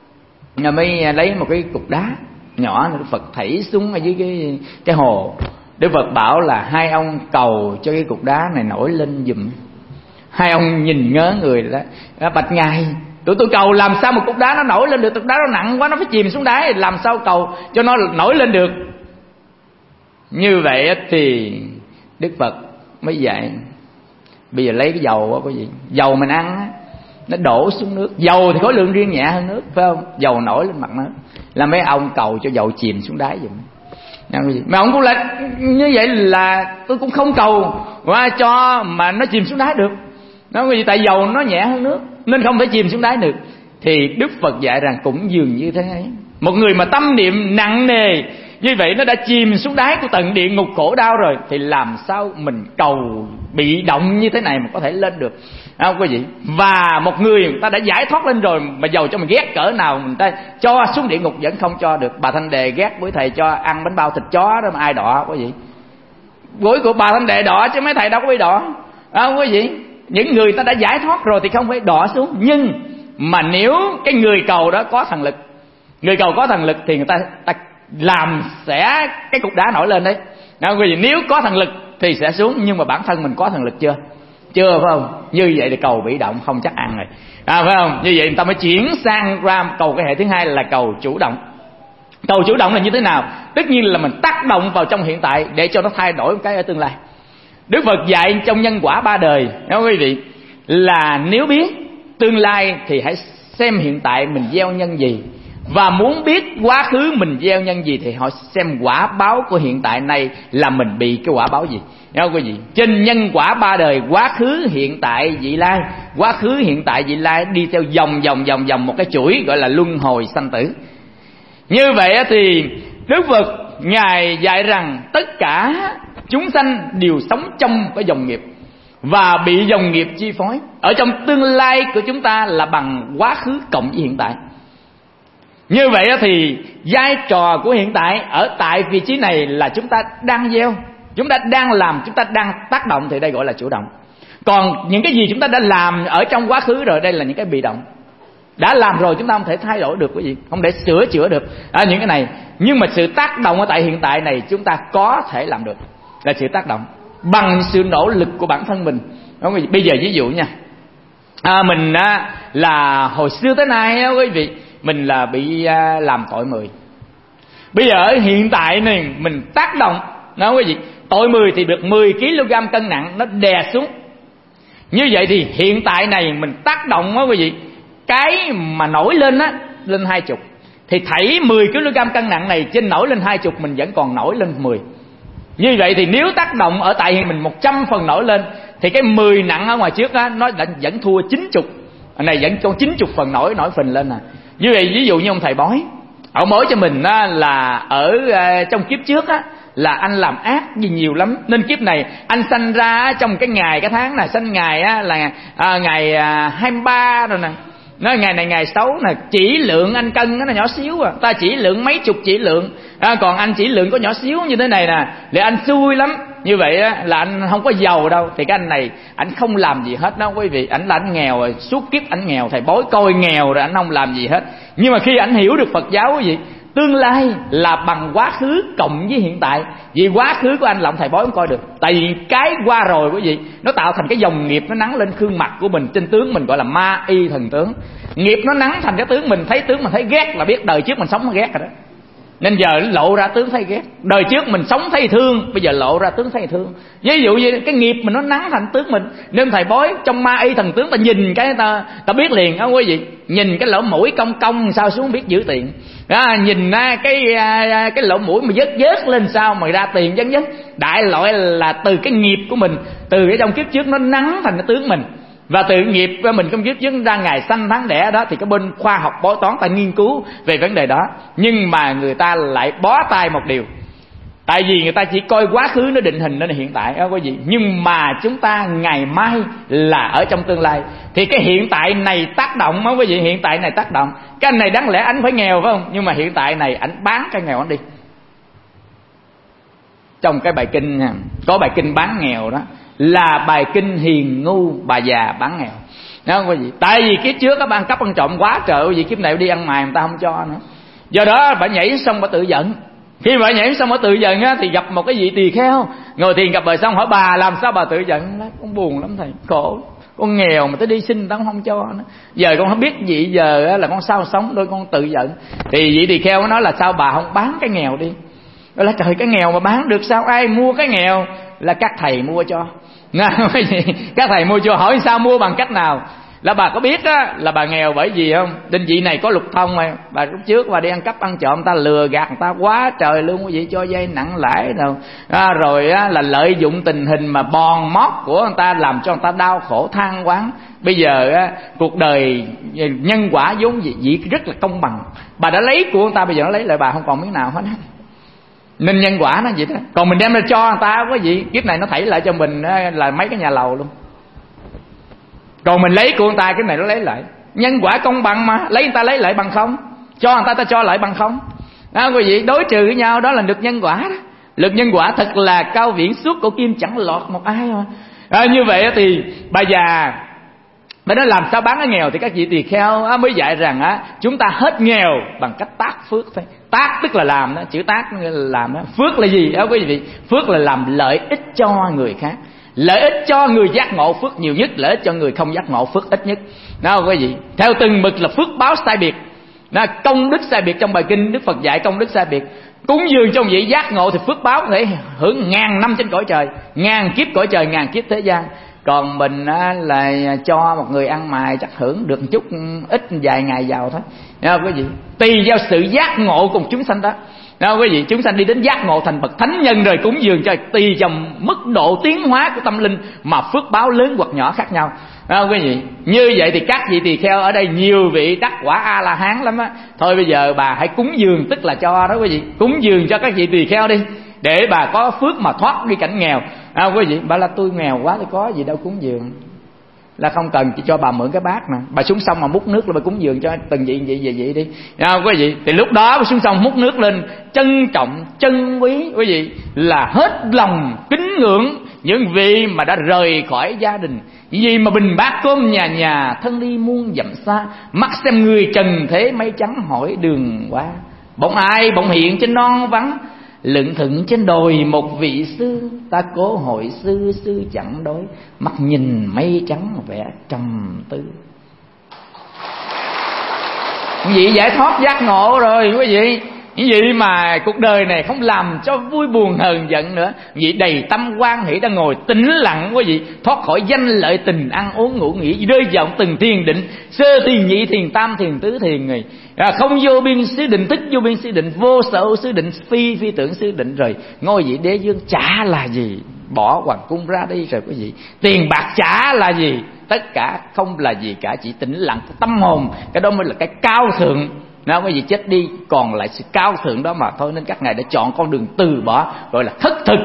mới lấy một cái cục đá nhỏ, Đức Phật thảy xuống ở dưới cái hồ. Đức Phật bảo là hai ông cầu cho cái cục đá này nổi lên giùm. Hai ông nhìn ngớ người đó, bạch ngài, tụi tôi cầu làm sao một cục đá nó nổi lên được? Cục đá nó nặng quá, nó phải chìm xuống đáy, làm sao cầu cho nó nổi lên được? Như vậy thì Đức Phật mới dạy, bây giờ lấy cái dầu á quý vị, dầu mình ăn á, nó đổ xuống nước. Dầu thì khối lượng riêng nhẹ hơn nước, phải không? Dầu nổi lên mặt nước, là mấy ông cầu cho dầu chìm xuống đáy giùm. Mà ông cũng là như vậy, là tôi cũng không cầu qua cho mà nó chìm xuống đáy được. Nó vì tại dầu nó nhẹ hơn nước nên không thể chìm xuống đáy được. Thì Đức Phật dạy rằng cũng dường như thế ấy. Một người mà tâm niệm nặng nề như vậy, nó đã chìm xuống đáy của tận địa ngục khổ đau rồi, thì làm sao mình cầu bị động như thế này mà có thể lên được, không quý vị? Và một người ta đã giải thoát lên rồi, mà dầu cho mình ghét cỡ nào mình ta cho xuống địa ngục vẫn không cho được. Bà Thanh Đề ghét với thầy cho ăn bánh bao thịt chó đó mà ai đọ quý vị? Gối của bà Thanh Đề đọ chứ mấy thầy đâu có bị đọ, không quý vị? Những người ta đã giải thoát rồi thì không phải đọ xuống. Nhưng mà nếu cái người cầu đó có thần lực, người cầu có thần lực thì người ta làm sẽ cái cục đá nổi lên đấy. Nếu có thần lực thì sẽ xuống, nhưng mà bản thân mình có thần lực chưa? Chưa, phải không? Như vậy thì cầu bị động không chắc ăn rồi, phải không? Như vậy người ta mới chuyển sang ra cầu cái hệ thứ hai là cầu chủ động. Cầu chủ động là như thế nào? Tất nhiên là mình tác động vào trong hiện tại để cho nó thay đổi một cái ở tương lai. Đức Phật dạy trong nhân quả ba đời, đó quý vị, là nếu biết tương lai thì hãy xem hiện tại mình gieo nhân gì, và muốn biết quá khứ mình gieo nhân gì thì họ xem quả báo của hiện tại này là mình bị cái quả báo gì. Nghe không quý vị? Trên nhân quả ba đời, quá khứ hiện tại vị lai, quá khứ hiện tại vị lai đi theo vòng một cái chuỗi gọi là luân hồi sanh tử. Như vậy thì Đức Phật ngài dạy rằng tất cả chúng sanh đều sống trong cái dòng nghiệp và bị dòng nghiệp chi phối. Ở trong tương lai của chúng ta là bằng quá khứ cộng với hiện tại. Như vậy thì vai trò của hiện tại ở tại vị trí này là chúng ta đang gieo, Chúng ta đang làm, chúng ta đang tác động thì đây gọi là chủ động. Còn những cái gì chúng ta đã làm ở trong quá khứ rồi, đây là những cái bị động. Đã làm rồi chúng ta không thể thay đổi được cái gì, không thể sửa chữa được những cái này. Nhưng mà sự tác động ở tại hiện tại này chúng ta có thể làm được, là sự tác động bằng sự nỗ lực của bản thân mình. Bây giờ ví dụ nha, mình là hồi xưa tới nay quý vị, mình là bị làm tội 10. Bây giờ ở hiện tại này mình tác động, quý vị, tội 10 thì được 10 kg cân nặng nó đè xuống. Như vậy thì hiện tại này mình tác động quý vị, cái mà nổi lên lên 20, thì thảy 10 kg cân nặng này trên nổi lên 20, mình vẫn còn nổi lên 10. Như vậy thì nếu tác động ở tại mình 100 phần nổi lên, thì cái 10 nặng ở ngoài trước nó vẫn thua 90. Anh này vẫn còn 90 phần nổi phình lên. Như vậy ví dụ như ông thầy bói, ông bói cho mình là ở trong kiếp trước là anh làm ác gì nhiều lắm, nên kiếp này anh sanh ra trong cái ngày cái tháng này, sanh ngày là ngày 23 rồi nè. Nói ngày này ngày xấu nè, chỉ lượng anh cân nó nhỏ xíu ta chỉ lượng mấy chục chỉ lượng, còn anh chỉ lượng có nhỏ xíu như thế này nè, thì anh xui lắm. Như vậy là anh không có giàu đâu. Thì cái anh này anh không làm gì hết đó quý vị, anh là anh nghèo rồi, suốt kiếp anh nghèo, thầy bói coi nghèo rồi anh không làm gì hết. Nhưng mà khi anh hiểu được Phật giáo quý vị, tương lai là bằng quá khứ cộng với hiện tại. Vì quá khứ của anh làm thầy bói không coi được, tại vì cái qua rồi quý vị, nó tạo thành cái dòng nghiệp nó nắng lên gương mặt của mình, trên tướng mình gọi là ma y thần tướng. Nghiệp nó nắng thành cái tướng mình, thấy tướng mình thấy ghét là biết đời trước mình sống nó ghét rồi đó. Nên giờ lộ ra tướng thấy ghét. Đời trước mình sống thấy thương, bây giờ lộ ra tướng thấy thương. Ví dụ như cái nghiệp mình nó nắng thành tướng mình, nên thầy bói trong ma y thần tướng ta nhìn cái ta biết liền đó quý vị. Nhìn cái lỗ mũi cong cong sao xuống biết giữ tiền. Nhìn cái lỗ mũi mà vớt lên sao mà ra tiền vấn vấn. Đại loại là từ cái nghiệp của mình, từ cái trong kiếp trước nó nắng thành cái tướng mình. Và từ nghiệp mình trong kiếp trước ra ngày sanh tháng đẻ đó, thì cái bên khoa học bói toán ta nghiên cứu về vấn đề đó. Nhưng mà người ta lại bó tay một điều, tại vì người ta chỉ coi quá khứ nó định hình nên hiện tại đó quý vị. Nhưng mà chúng ta ngày mai là ở trong tương lai, thì cái hiện tại này tác động đó quý vị. Hiện tại này tác động. Cái anh này đáng lẽ anh phải nghèo phải không, nhưng mà hiện tại này anh bán cái nghèo anh đi. Trong cái bài kinh nha, có bài kinh bán nghèo đó, là bài kinh hiền ngu bà già bán nghèo đó quý vị. Tại vì kiếp trước các bạn cắp ăn trộm quá trời quý vị, kiếp này đi ăn mày người ta không cho nữa. Do đó bà nhảy xong bà tự giận. Khi bà nhảy xong bà tự giận thì gặp một cái vị tỳ kheo ngồi thiền gặp bờ xong, hỏi bà làm sao bà tự giận. Nói, con buồn lắm thầy, khổ, con nghèo mà tới đi xin tao không cho nữa. Giờ con không biết gì, giờ là con sao sống, đôi con tự giận. Thì vị tỳ kheo nói là sao bà không bán cái nghèo đi. Nói là trời, cái nghèo mà bán được sao, ai mua cái nghèo? Là các thầy mua cho. Các thầy mua cho. Hỏi sao mua, bằng cách nào? Là bà có biết là bà nghèo bởi vì không, định vị này có lục thông mà bà lúc trước bà đi ăn cắp ăn trộm, ta lừa gạt người ta quá trời luôn quý vị, cho vay nặng lãi đâu rồi là lợi dụng tình hình mà bòn mót của người ta, làm cho người ta đau khổ than oán. Bây giờ cuộc đời nhân quả vốn dĩ rất là công bằng, bà đã lấy của người ta, bây giờ nó lấy lại bà không còn miếng nào hết. Nên nhân quả nó vậy đó. Còn mình đem ra cho người ta quý vị, kiếp này nó thảy lại cho mình là mấy cái nhà lầu luôn. Còn mình lấy của người ta, cái này nó lấy lại. Nhân quả công bằng mà, lấy người ta lấy lại bằng không, cho người ta cho lại bằng không đó quý vị. Đối trừ với nhau đó là luật nhân quả đó. Luật nhân quả thật là cao viễn suốt cổ kim, chẳng lọt một ai mà. Như vậy thì bà già bà nói làm sao bán cái nghèo, thì các vị tỳ kheo mới dạy rằng chúng ta hết nghèo bằng cách tác phước thôi. Tác tức là làm đó, chữ tác là làm đó. Phước là gì đó quý vị? Phước là làm lợi ích cho người khác. Lợi ích cho người giác ngộ phước nhiều nhất, lợi ích cho người không giác ngộ phước ít nhất đó quý vị. Theo từng mực là phước báo sai biệt, công đức sai biệt. Trong bài kinh Đức Phật dạy công đức sai biệt. Cúng dường trong vị giác ngộ thì phước báo có thể hưởng 1000 năm trên cõi trời, 1000 kiếp cõi trời, 1000 kiếp thế gian. Còn mình là cho một người ăn mày chắc hưởng được một chút ít vài ngày giàu thôi đó quý vị. Tùy vào sự giác ngộ cùng chúng sanh đó quý vị. Chúng sanh đi đến giác ngộ thành bậc thánh nhân rồi cúng dường cho, tùy vào mức độ tiến hóa của tâm linh mà phước báo lớn hoặc nhỏ khác nhau đó quý vị. Như vậy thì các vị tỳ kheo ở đây nhiều vị đắc quả A La Hán lắm á. Thôi bây giờ bà hãy cúng dường, tức là cho đó quý vị. Cúng dường cho các vị tỳ kheo đi, để bà có phước mà thoát đi cảnh nghèo quý vị. Bà là tôi nghèo quá, tôi có gì đâu cúng dường. là không cần, chỉ cho bà mượn cái bát nè, bà xuống sông mà múc nước là bà cúng dường cho từng vị vậy đi, quý vị. Thì lúc đó bà xuống sông múc nước lên, trân trọng trân quý quý vị, là hết lòng kính ngưỡng những vị mà đã rời khỏi gia đình, những gì mà bình bát cơm nhà nhà, thân đi muôn dặm xa, mắt xem người trần thế mây trắng hỏi đường qua. Bỗng ai bỗng hiện trên non vắng, lững thững trên đồi một vị sư, ta cố hội sư, sư chẳng đối, mắt nhìn mây trắng vẻ trầm tư. Những vị giải thoát giác ngộ rồi quý vị. Những vị mà cuộc đời này không làm cho vui buồn hờn giận nữa, những vị đầy tâm hoan hỷ đang ngồi tĩnh lặng quý vị, thoát khỏi danh lợi tình ăn uống ngủ nghỉ, rơi vào từng thiền định, sơ thiền nhị thiền tam thiền tứ thiền người, không vô biên xứ định, tích vô biên xứ định, vô sở xứ định, phi phi tưởng xứ định, rồi ngôi vị đế dương chả là gì, bỏ hoàng cung ra đi rồi quý vị, tiền bạc chả là gì, tất cả không là gì cả, chỉ tĩnh lặng tâm hồn, cái đó mới là cái cao thượng. Nếu quý vị chết đi còn lại sự cao thượng đó mà thôi. Nên các ngài đã chọn con đường từ bỏ, gọi là khất thực.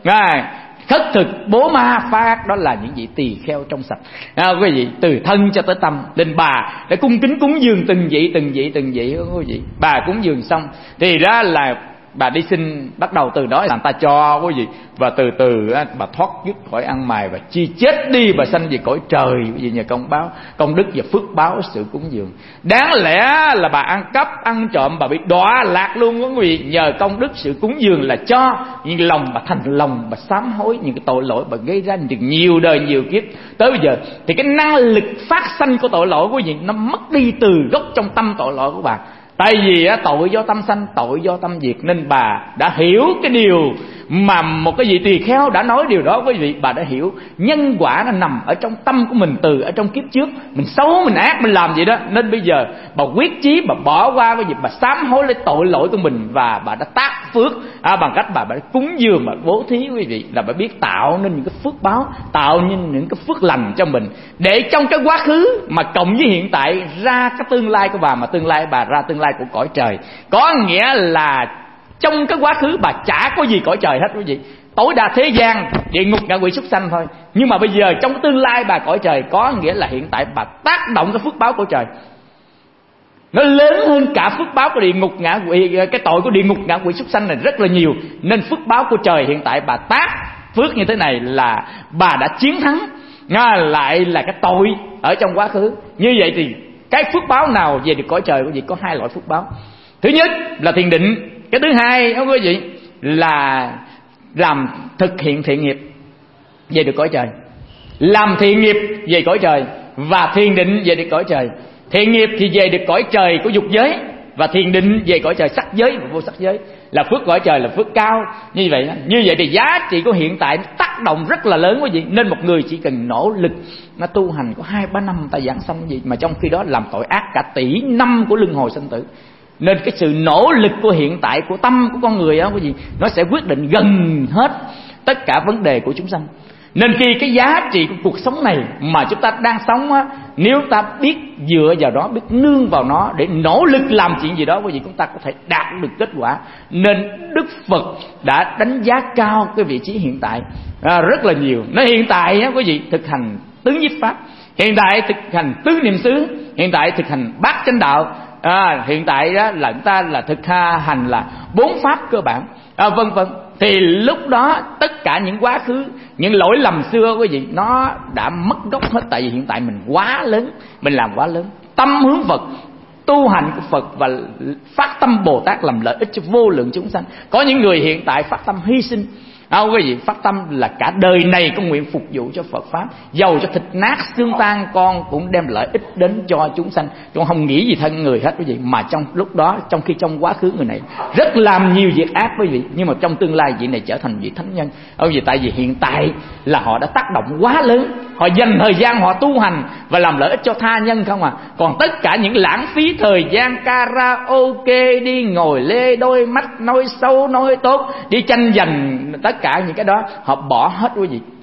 Khất thực bố ma phát, đó là những vị tỳ kheo trong sạch, quý vị, từ thân cho tới tâm. Nên bà đã cung kính cúng dường từng vị quý vị. Bà cúng dường xong thì đó là bà đi xin, bắt đầu từ đó làm ta cho quý vị, và từ từ bà thoát dứt khỏi ăn mày và chi chết đi và sanh về cõi trời, vì nhờ công đức và phước báo sự cúng dường. Đáng lẽ là bà ăn cắp ăn trộm, bà bị đọa lạc luôn quý vị, nhờ công đức sự cúng dường là cho, nhưng lòng bà thành lòng, bà sám hối những cái tội lỗi bà gây ra được nhiều đời nhiều kiếp tới bây giờ, thì cái năng lực phát sanh của tội lỗi quý vị nó mất đi từ gốc trong tâm tội lỗi của bà. Tại vì tội do tâm sanh, tội do tâm diệt. Nên bà đã hiểu cái điều mà một cái vị tỳ kheo đã nói điều đó quý vị. Bà đã hiểu nhân quả nó nằm ở trong tâm của mình từ ở trong kiếp trước. Mình xấu, mình ác, mình làm gì đó. Nên bây giờ bà quyết chí, bà bỏ qua cái việc bà sám hối lấy tội lỗi của mình, và bà đã tác phước bằng cách bà đã cúng dường, bà bố thí quý vị. Là bà biết tạo nên những cái phước báo, tạo nên những cái phước lành cho mình, để trong cái quá khứ mà cộng với hiện tại ra cái tương lai của bà, mà tương lai bà ra tương lai của cõi trời. Có nghĩa là trong cái quá khứ bà chả có gì cõi trời hết quý vị, tối đa thế gian, địa ngục, ngạ quỷ, súc sanh thôi. Nhưng mà bây giờ trong tương lai bà cõi trời, có nghĩa là hiện tại bà tác động cái phước báo của trời, nó lớn hơn cả phước báo của địa ngục ngạ quỷ. Cái tội của địa ngục ngạ quỷ súc sanh này rất là nhiều, nên phước báo của trời hiện tại bà tác phước như thế này là bà đã chiến thắng lại là cái tội ở trong quá khứ. Như vậy thì cái phước báo nào về được cõi trời quý vị? Có hai loại phước báo. Thứ nhất là thiền định. Cái thứ hai quý vị là làm thực hiện thiện nghiệp về được cõi trời. Làm thiện nghiệp về cõi trời và thiền định về được cõi trời. Thiện nghiệp thì về được cõi trời của dục giới, và thiền định về cõi trời sắc giới và vô sắc giới, là phước cõi trời, là phước cao. Như vậy thì giá trị của hiện tại tác động rất là lớn quý vị. Nên một người chỉ cần nỗ lực, nó tu hành có 2-3 năm ta giảng xong gì, mà trong khi đó làm tội ác cả tỷ năm của luân hồi sanh tử. Nên cái sự nỗ lực của hiện tại của tâm của con người đó quý vị, nó sẽ quyết định gần hết tất cả vấn đề của chúng sanh. Nên khi cái giá trị của cuộc sống này mà chúng ta đang sống á, nếu ta biết dựa vào đó, biết nương vào nó để nỗ lực làm chuyện gì đó quý vị, chúng ta có thể đạt được kết quả. Nên Đức Phật đã đánh giá cao cái vị trí hiện tại rất là nhiều. Nó hiện tại á quý vị thực hành tứ nhiếp pháp, hiện tại thực hành tứ niệm xứ, hiện tại thực hành bát chánh đạo, hiện tại đó là chúng ta là thực hành là 4 pháp cơ bản, vân vân. Thì lúc đó tất cả những quá khứ, những lỗi lầm xưa quý vị, nó đã mất gốc hết. Tại vì hiện tại mình quá lớn, mình làm quá lớn. Tâm hướng Phật, tu hành của Phật và phát tâm Bồ Tát làm lợi ích cho vô lượng chúng sanh. Có những người hiện tại phát tâm hy sinh, quý vị, phát tâm là cả đời này con nguyện phục vụ cho Phật pháp, dầu cho thịt nát xương tan con cũng đem lợi ích đến cho chúng sanh, con không nghĩ gì thân người hết quý vị. Mà trong lúc đó, trong khi trong quá khứ người này rất làm nhiều việc ác quý vị, nhưng mà trong tương lai vị này trở thành vị thánh nhân. Vì tại vì hiện tại là họ đã tác động quá lớn, họ dành thời gian họ tu hành và làm lợi ích cho tha nhân không à. Còn tất cả những lãng phí thời gian karaoke, đi ngồi lê đôi mắt, nói xấu nói tốt, đi tranh giành, tất cả những cái đó họ bỏ hết quý vị.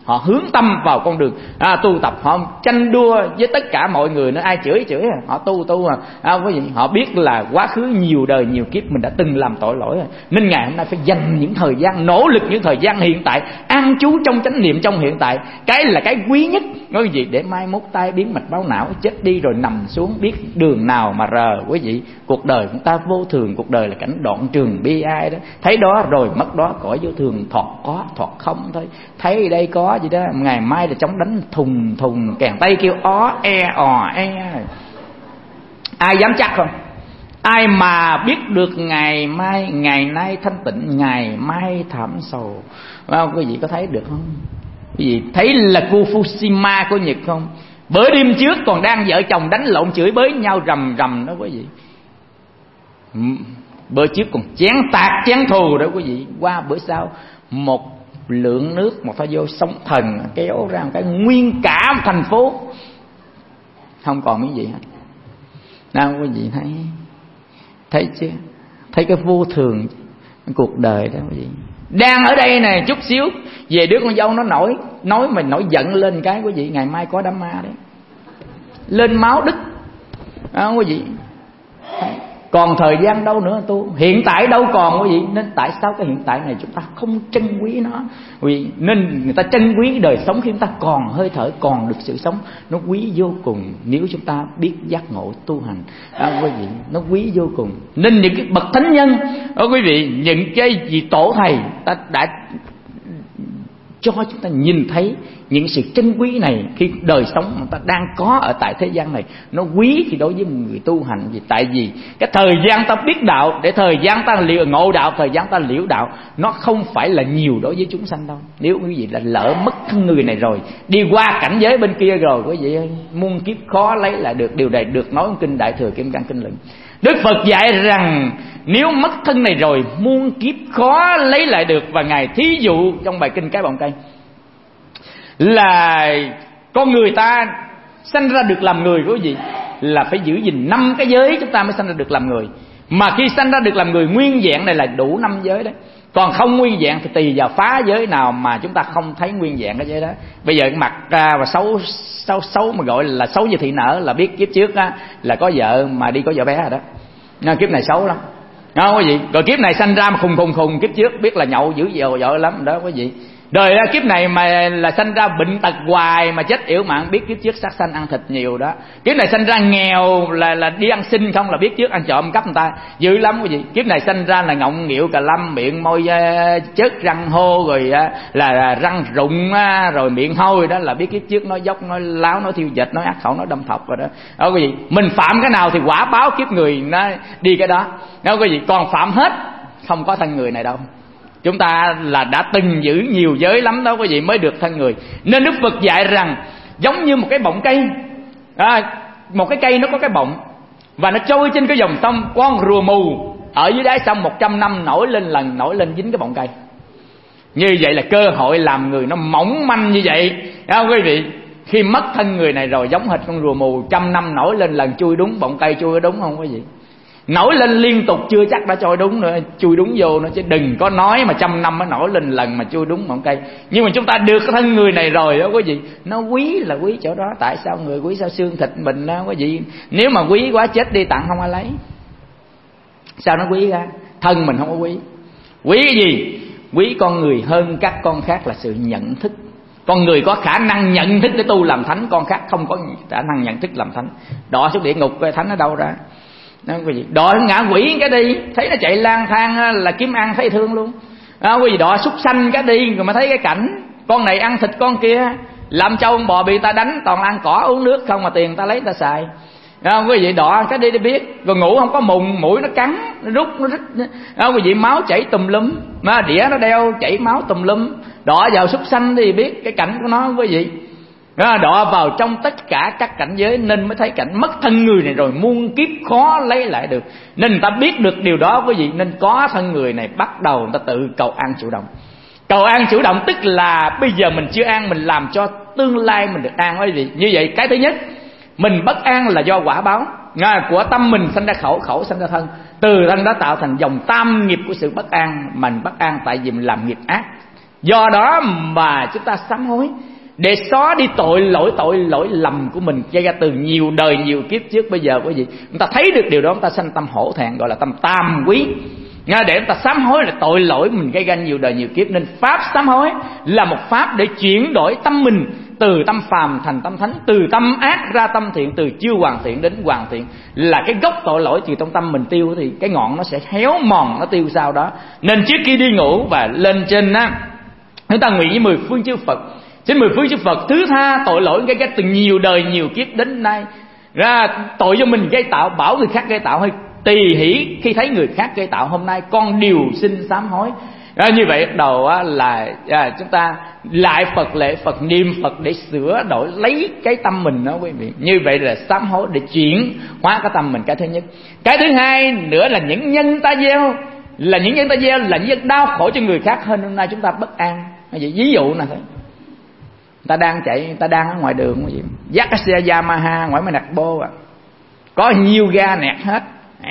Họ hướng tâm vào con đường tu tập, họ tranh đua với tất cả mọi người nữa, ai chửi họ tu quý vị. Họ biết là quá khứ nhiều đời nhiều kiếp mình đã từng làm tội lỗi rồi, nên ngày hôm nay phải dành những thời gian, nỗ lực những thời gian hiện tại, an trú trong chánh niệm trong hiện tại. Cái là cái quý nhất quý vị, để mai mốt tai biến mạch máu não, chết đi rồi nằm xuống biết đường nào mà rờ quý vị. Cuộc đời chúng ta vô thường, cuộc đời là cảnh đoạn trường bi ai đó, thấy đó rồi mất đó, cõi vô thường thoạt có thoạt không thôi. Thấy đây có gì đó, ngày mai là chống đánh thùng thùng, kèn tay kêu ó e ò e. Ai dám chắc không? Ai mà biết được ngày mai, ngày nay thanh tịnh, ngày mai thảm sầu. Quý vị có thấy được không? Quý vị thấy là khu Fukushima của Nhật không? Bữa đêm trước còn đang vợ chồng đánh lộn chửi bới nhau rầm rầm đó quý vị. Bữa trước còn chén tạc chén thù đó quý vị. Qua bữa sau một lượng nước một pha vô sóng thần kéo ra một cái nguyên cả một thành phố không còn cái gì hết. Nào quý vị thấy chưa? Thấy cái vô thường cuộc đời đó quý vị. Đang ở đây nè, chút xíu về đứa con dâu nó nói mình nổi giận lên cái quý vị, ngày mai có đám ma đấy, lên máu đứt quý vị. Còn thời gian đâu nữa tu, hiện tại đâu còn quý vị. Nên tại sao cái hiện tại này chúng ta không trân quý nó quý vị? Nên người ta trân quý đời sống khi chúng ta còn hơi thở, còn được sự sống, nó quý vô cùng. Nếu chúng ta biết giác ngộ tu hành quý vị, nó quý vô cùng. Nên những cái bậc thánh nhân quý vị, những cái vị tổ thầy ta đã cho chúng ta nhìn thấy những sự trân quý này khi đời sống mà ta đang có ở tại thế gian này. Nó quý thì đối với một người tu hành gì? Tại vì cái thời gian ta biết đạo, để thời gian ta ngộ đạo, thời gian ta liễu đạo, nó không phải là nhiều đối với chúng sanh đâu. Nếu quý vị là lỡ mất thân người này rồi, đi qua cảnh giới bên kia rồi quý vị ơi, muôn kiếp khó lấy lại được. Điều này được nói trong kinh Đại Thừa Kim Cang Kinh Luận. Đức Phật dạy rằng nếu mất thân này rồi, muôn kiếp khó lấy lại được. Và Ngài thí dụ trong bài kinh Cái Bọng Cây là con người ta sanh ra được làm người quý vị, là phải giữ gìn 5 cái giới chúng ta mới sanh ra được làm người. Mà khi sanh ra được làm người nguyên vẹn này là đủ 5 giới đấy. Còn không nguyên vẹn thì tùy vào phá giới nào mà chúng ta không thấy nguyên vẹn cái giới đó. Bây giờ mặt ra và xấu mà gọi là xấu như thị nở là biết kiếp trước á, là có vợ mà đi có vợ bé rồi đó. Nên kiếp này xấu lắm đó quý vị. Rồi kiếp này sanh ra mà khùng kiếp trước biết là nhậu dữ vợ lắm đó quý vị. Đời kiếp này mà là sanh ra bệnh tật hoài mà chết yểu mạng, biết kiếp trước sát sanh ăn thịt nhiều đó. Kiếp này sanh ra nghèo là đi ăn xin không, là biết trước ăn trộm cắp người ta dữ lắm quý vị. Kiếp này sanh ra là ngọng nghịu cà lâm, miệng môi chớt răng hô, rồi là răng rụng, rồi miệng hôi đó, là biết kiếp trước nói dốc, nói láo, nói thiêu dịch, nói ác khẩu, nói đâm thọc rồi đó. Đó quý vị, mình phạm cái nào thì quả báo kiếp người nó đi cái đó. Đó quý vị, còn phạm hết không có thân người này đâu. Chúng ta là đã từng giữ nhiều giới lắm đó quý vị mới được thân người. Nên Đức Phật dạy rằng giống như một cái bọng cây, một cái cây nó có cái bọng và nó trôi trên cái dòng sông. Con rùa mù ở dưới đáy sông 100 năm nổi lên lần, nổi lên dính cái bọng cây. Như vậy là cơ hội làm người nó mỏng manh như vậy đó quý vị. Khi mất thân người này rồi giống hệt con rùa mù, 100 năm nổi lên lần, chui đúng bọng cây, chui đúng không quý vị? Nổi lên liên tục chưa chắc đã trôi đúng nữa, chui đúng vô nữa, chứ đừng có nói mà 100 năm mới nổi lên lần mà chui đúng ngọn cây. Nhưng mà chúng ta được cái thân người này rồi đó quý vị, nó quý là quý chỗ đó. Tại sao người quý? Sao xương thịt mình đó quý vị? Nếu mà quý quá chết đi tặng không ai lấy. Sao nó quý ra? Thân mình không có quý. Quý cái gì? Quý con người hơn các con khác là sự nhận thức. Con người có khả năng nhận thức để tu làm thánh, con khác không có khả năng nhận thức làm thánh. Đọa xuống địa ngục thánh ở đâu ra? Đó quý vị, đọa ngã quỷ cái đi, thấy nó chạy lang thang là kiếm ăn thấy thương luôn. Đó quý vị, đọa súc sanh cái đi rồi mà thấy cái cảnh con này ăn thịt con kia, làm trâu bò bị ta đánh toàn ăn cỏ uống nước không mà tiền ta lấy ta xài. Đó quý vị, đọa cái đi để biết. Rồi ngủ không có mùng, mũi nó cắn, nó rút, nó rít. Đó quý vị, máu chảy tùm lum, mà đĩa nó đeo chảy máu tùm lum. Đọa vào súc sanh thì biết cái cảnh của nó quý vị. Đọa vào trong tất cả các cảnh giới nên mới thấy cảnh mất thân người này rồi muôn kiếp khó lấy lại được. Nên người ta biết được điều đó quý vị, nên có thân người này bắt đầu người ta tự cầu an chủ động. Cầu an chủ động tức là bây giờ mình chưa an, mình làm cho tương lai mình được an quý vị. Như vậy cái thứ nhất, mình bất an là do quả báo của tâm mình sanh ra khẩu, khẩu sanh ra thân, từ thân đó tạo thành dòng tam nghiệp của sự bất an. Mình bất an tại vì mình làm nghiệp ác, Do đó mà chúng ta sám hối để xóa đi tội lỗi lầm của mình gây ra từ nhiều đời nhiều kiếp trước. Bây giờ quý vị, chúng ta thấy được điều đó, chúng ta sanh tâm hổ thẹn, gọi là tâm tam quý. Để chúng ta sám hối là tội lỗi mình gây ra nhiều đời nhiều kiếp. Nên pháp sám hối là một pháp để chuyển đổi tâm mình từ tâm phàm thành tâm thánh, từ tâm ác ra tâm thiện, từ chưa hoàn thiện đến hoàn thiện. Là cái gốc tội lỗi từ trong tâm mình tiêu thì cái ngọn nó sẽ héo mòn, nó tiêu sau đó. Nên trước khi đi ngủ và lên trên á, chúng ta nguyện với 10 phương chư Phật, xin 10 phương chư Phật thứ tha tội lỗi gây ra từ nhiều đời nhiều kiếp đến nay. Ra tội do mình gây tạo, bảo người khác gây tạo, hay tỳ hỷ khi thấy người khác gây tạo, hôm nay con điều xin sám hối. Như vậy bắt đầu là chúng ta lại Phật lễ Phật, niệm Phật để sửa đổi lấy cái tâm mình đó quý vị. Như vậy là sám hối để chuyển hóa cái tâm mình, cái thứ nhất. Cái thứ hai nữa là những nhân ta gieo, là những nhân ta gieo là những nhân đau khổ cho người khác hơn hôm nay chúng ta bất an. Ví dụ nè, ta đang chạy, ta đang ở ngoài đường gì, dắt cái xe Yamaha ngoài mấy nặc bô có nhiều ga nẹt hết,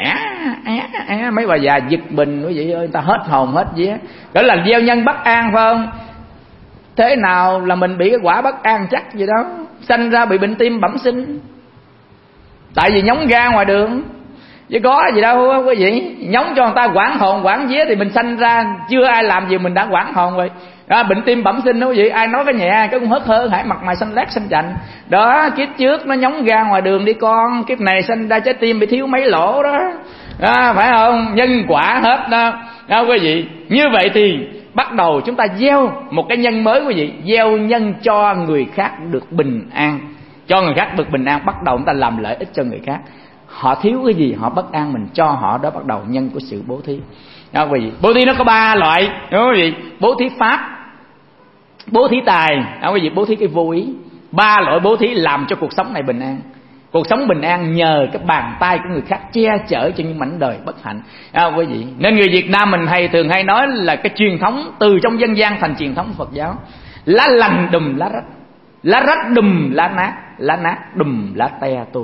mấy bà già giật mình quý vị ơi, người ta hết hồn hết vía. Đó là gieo nhân bất an phải không? Thế nào là mình bị cái quả bất an chắc gì đó, sanh ra bị bệnh tim bẩm sinh, tại vì nhóng ga ngoài đường. Chứ có gì đâu quý vị, nhóng cho người ta quảng hồn quảng vía thì mình sanh ra chưa ai làm gì mình đã quảng hồn rồi. Bệnh tim bẩm sinh đó quý vị, ai nói cái nhẹ cái cũng hớt hơ, hãy mặt mày xanh lét xanh chành đó. Kiếp trước nó nhóng ga ngoài đường đi con, kiếp này sanh ra trái tim bị thiếu mấy lỗ đó, phải không? Nhân quả hết đó quý vị. Như vậy thì bắt đầu chúng ta gieo một cái nhân mới quý vị, gieo nhân cho người khác được bình an, cho người khác được bình an. Bắt đầu chúng ta làm lợi ích cho người khác, họ thiếu cái gì họ bất an, mình cho họ đó, bắt đầu nhân của sự bố thí đó quý vị. Bố thí nó có 3 loại đúng không quý vị? Bố thí pháp, bố thí tài đó quý vị, bố thí cái vô ý. 3 loại bố thí làm cho cuộc sống này bình an. Cuộc sống bình an nhờ cái bàn tay của người khác che chở cho những mảnh đời bất hạnh quý vị. Nên người Việt Nam mình thường hay nói là cái truyền thống từ trong dân gian thành truyền thống Phật giáo: lá lành đùm lá rách, lá rách đùm lá nát, lá nát đùm lá te tua.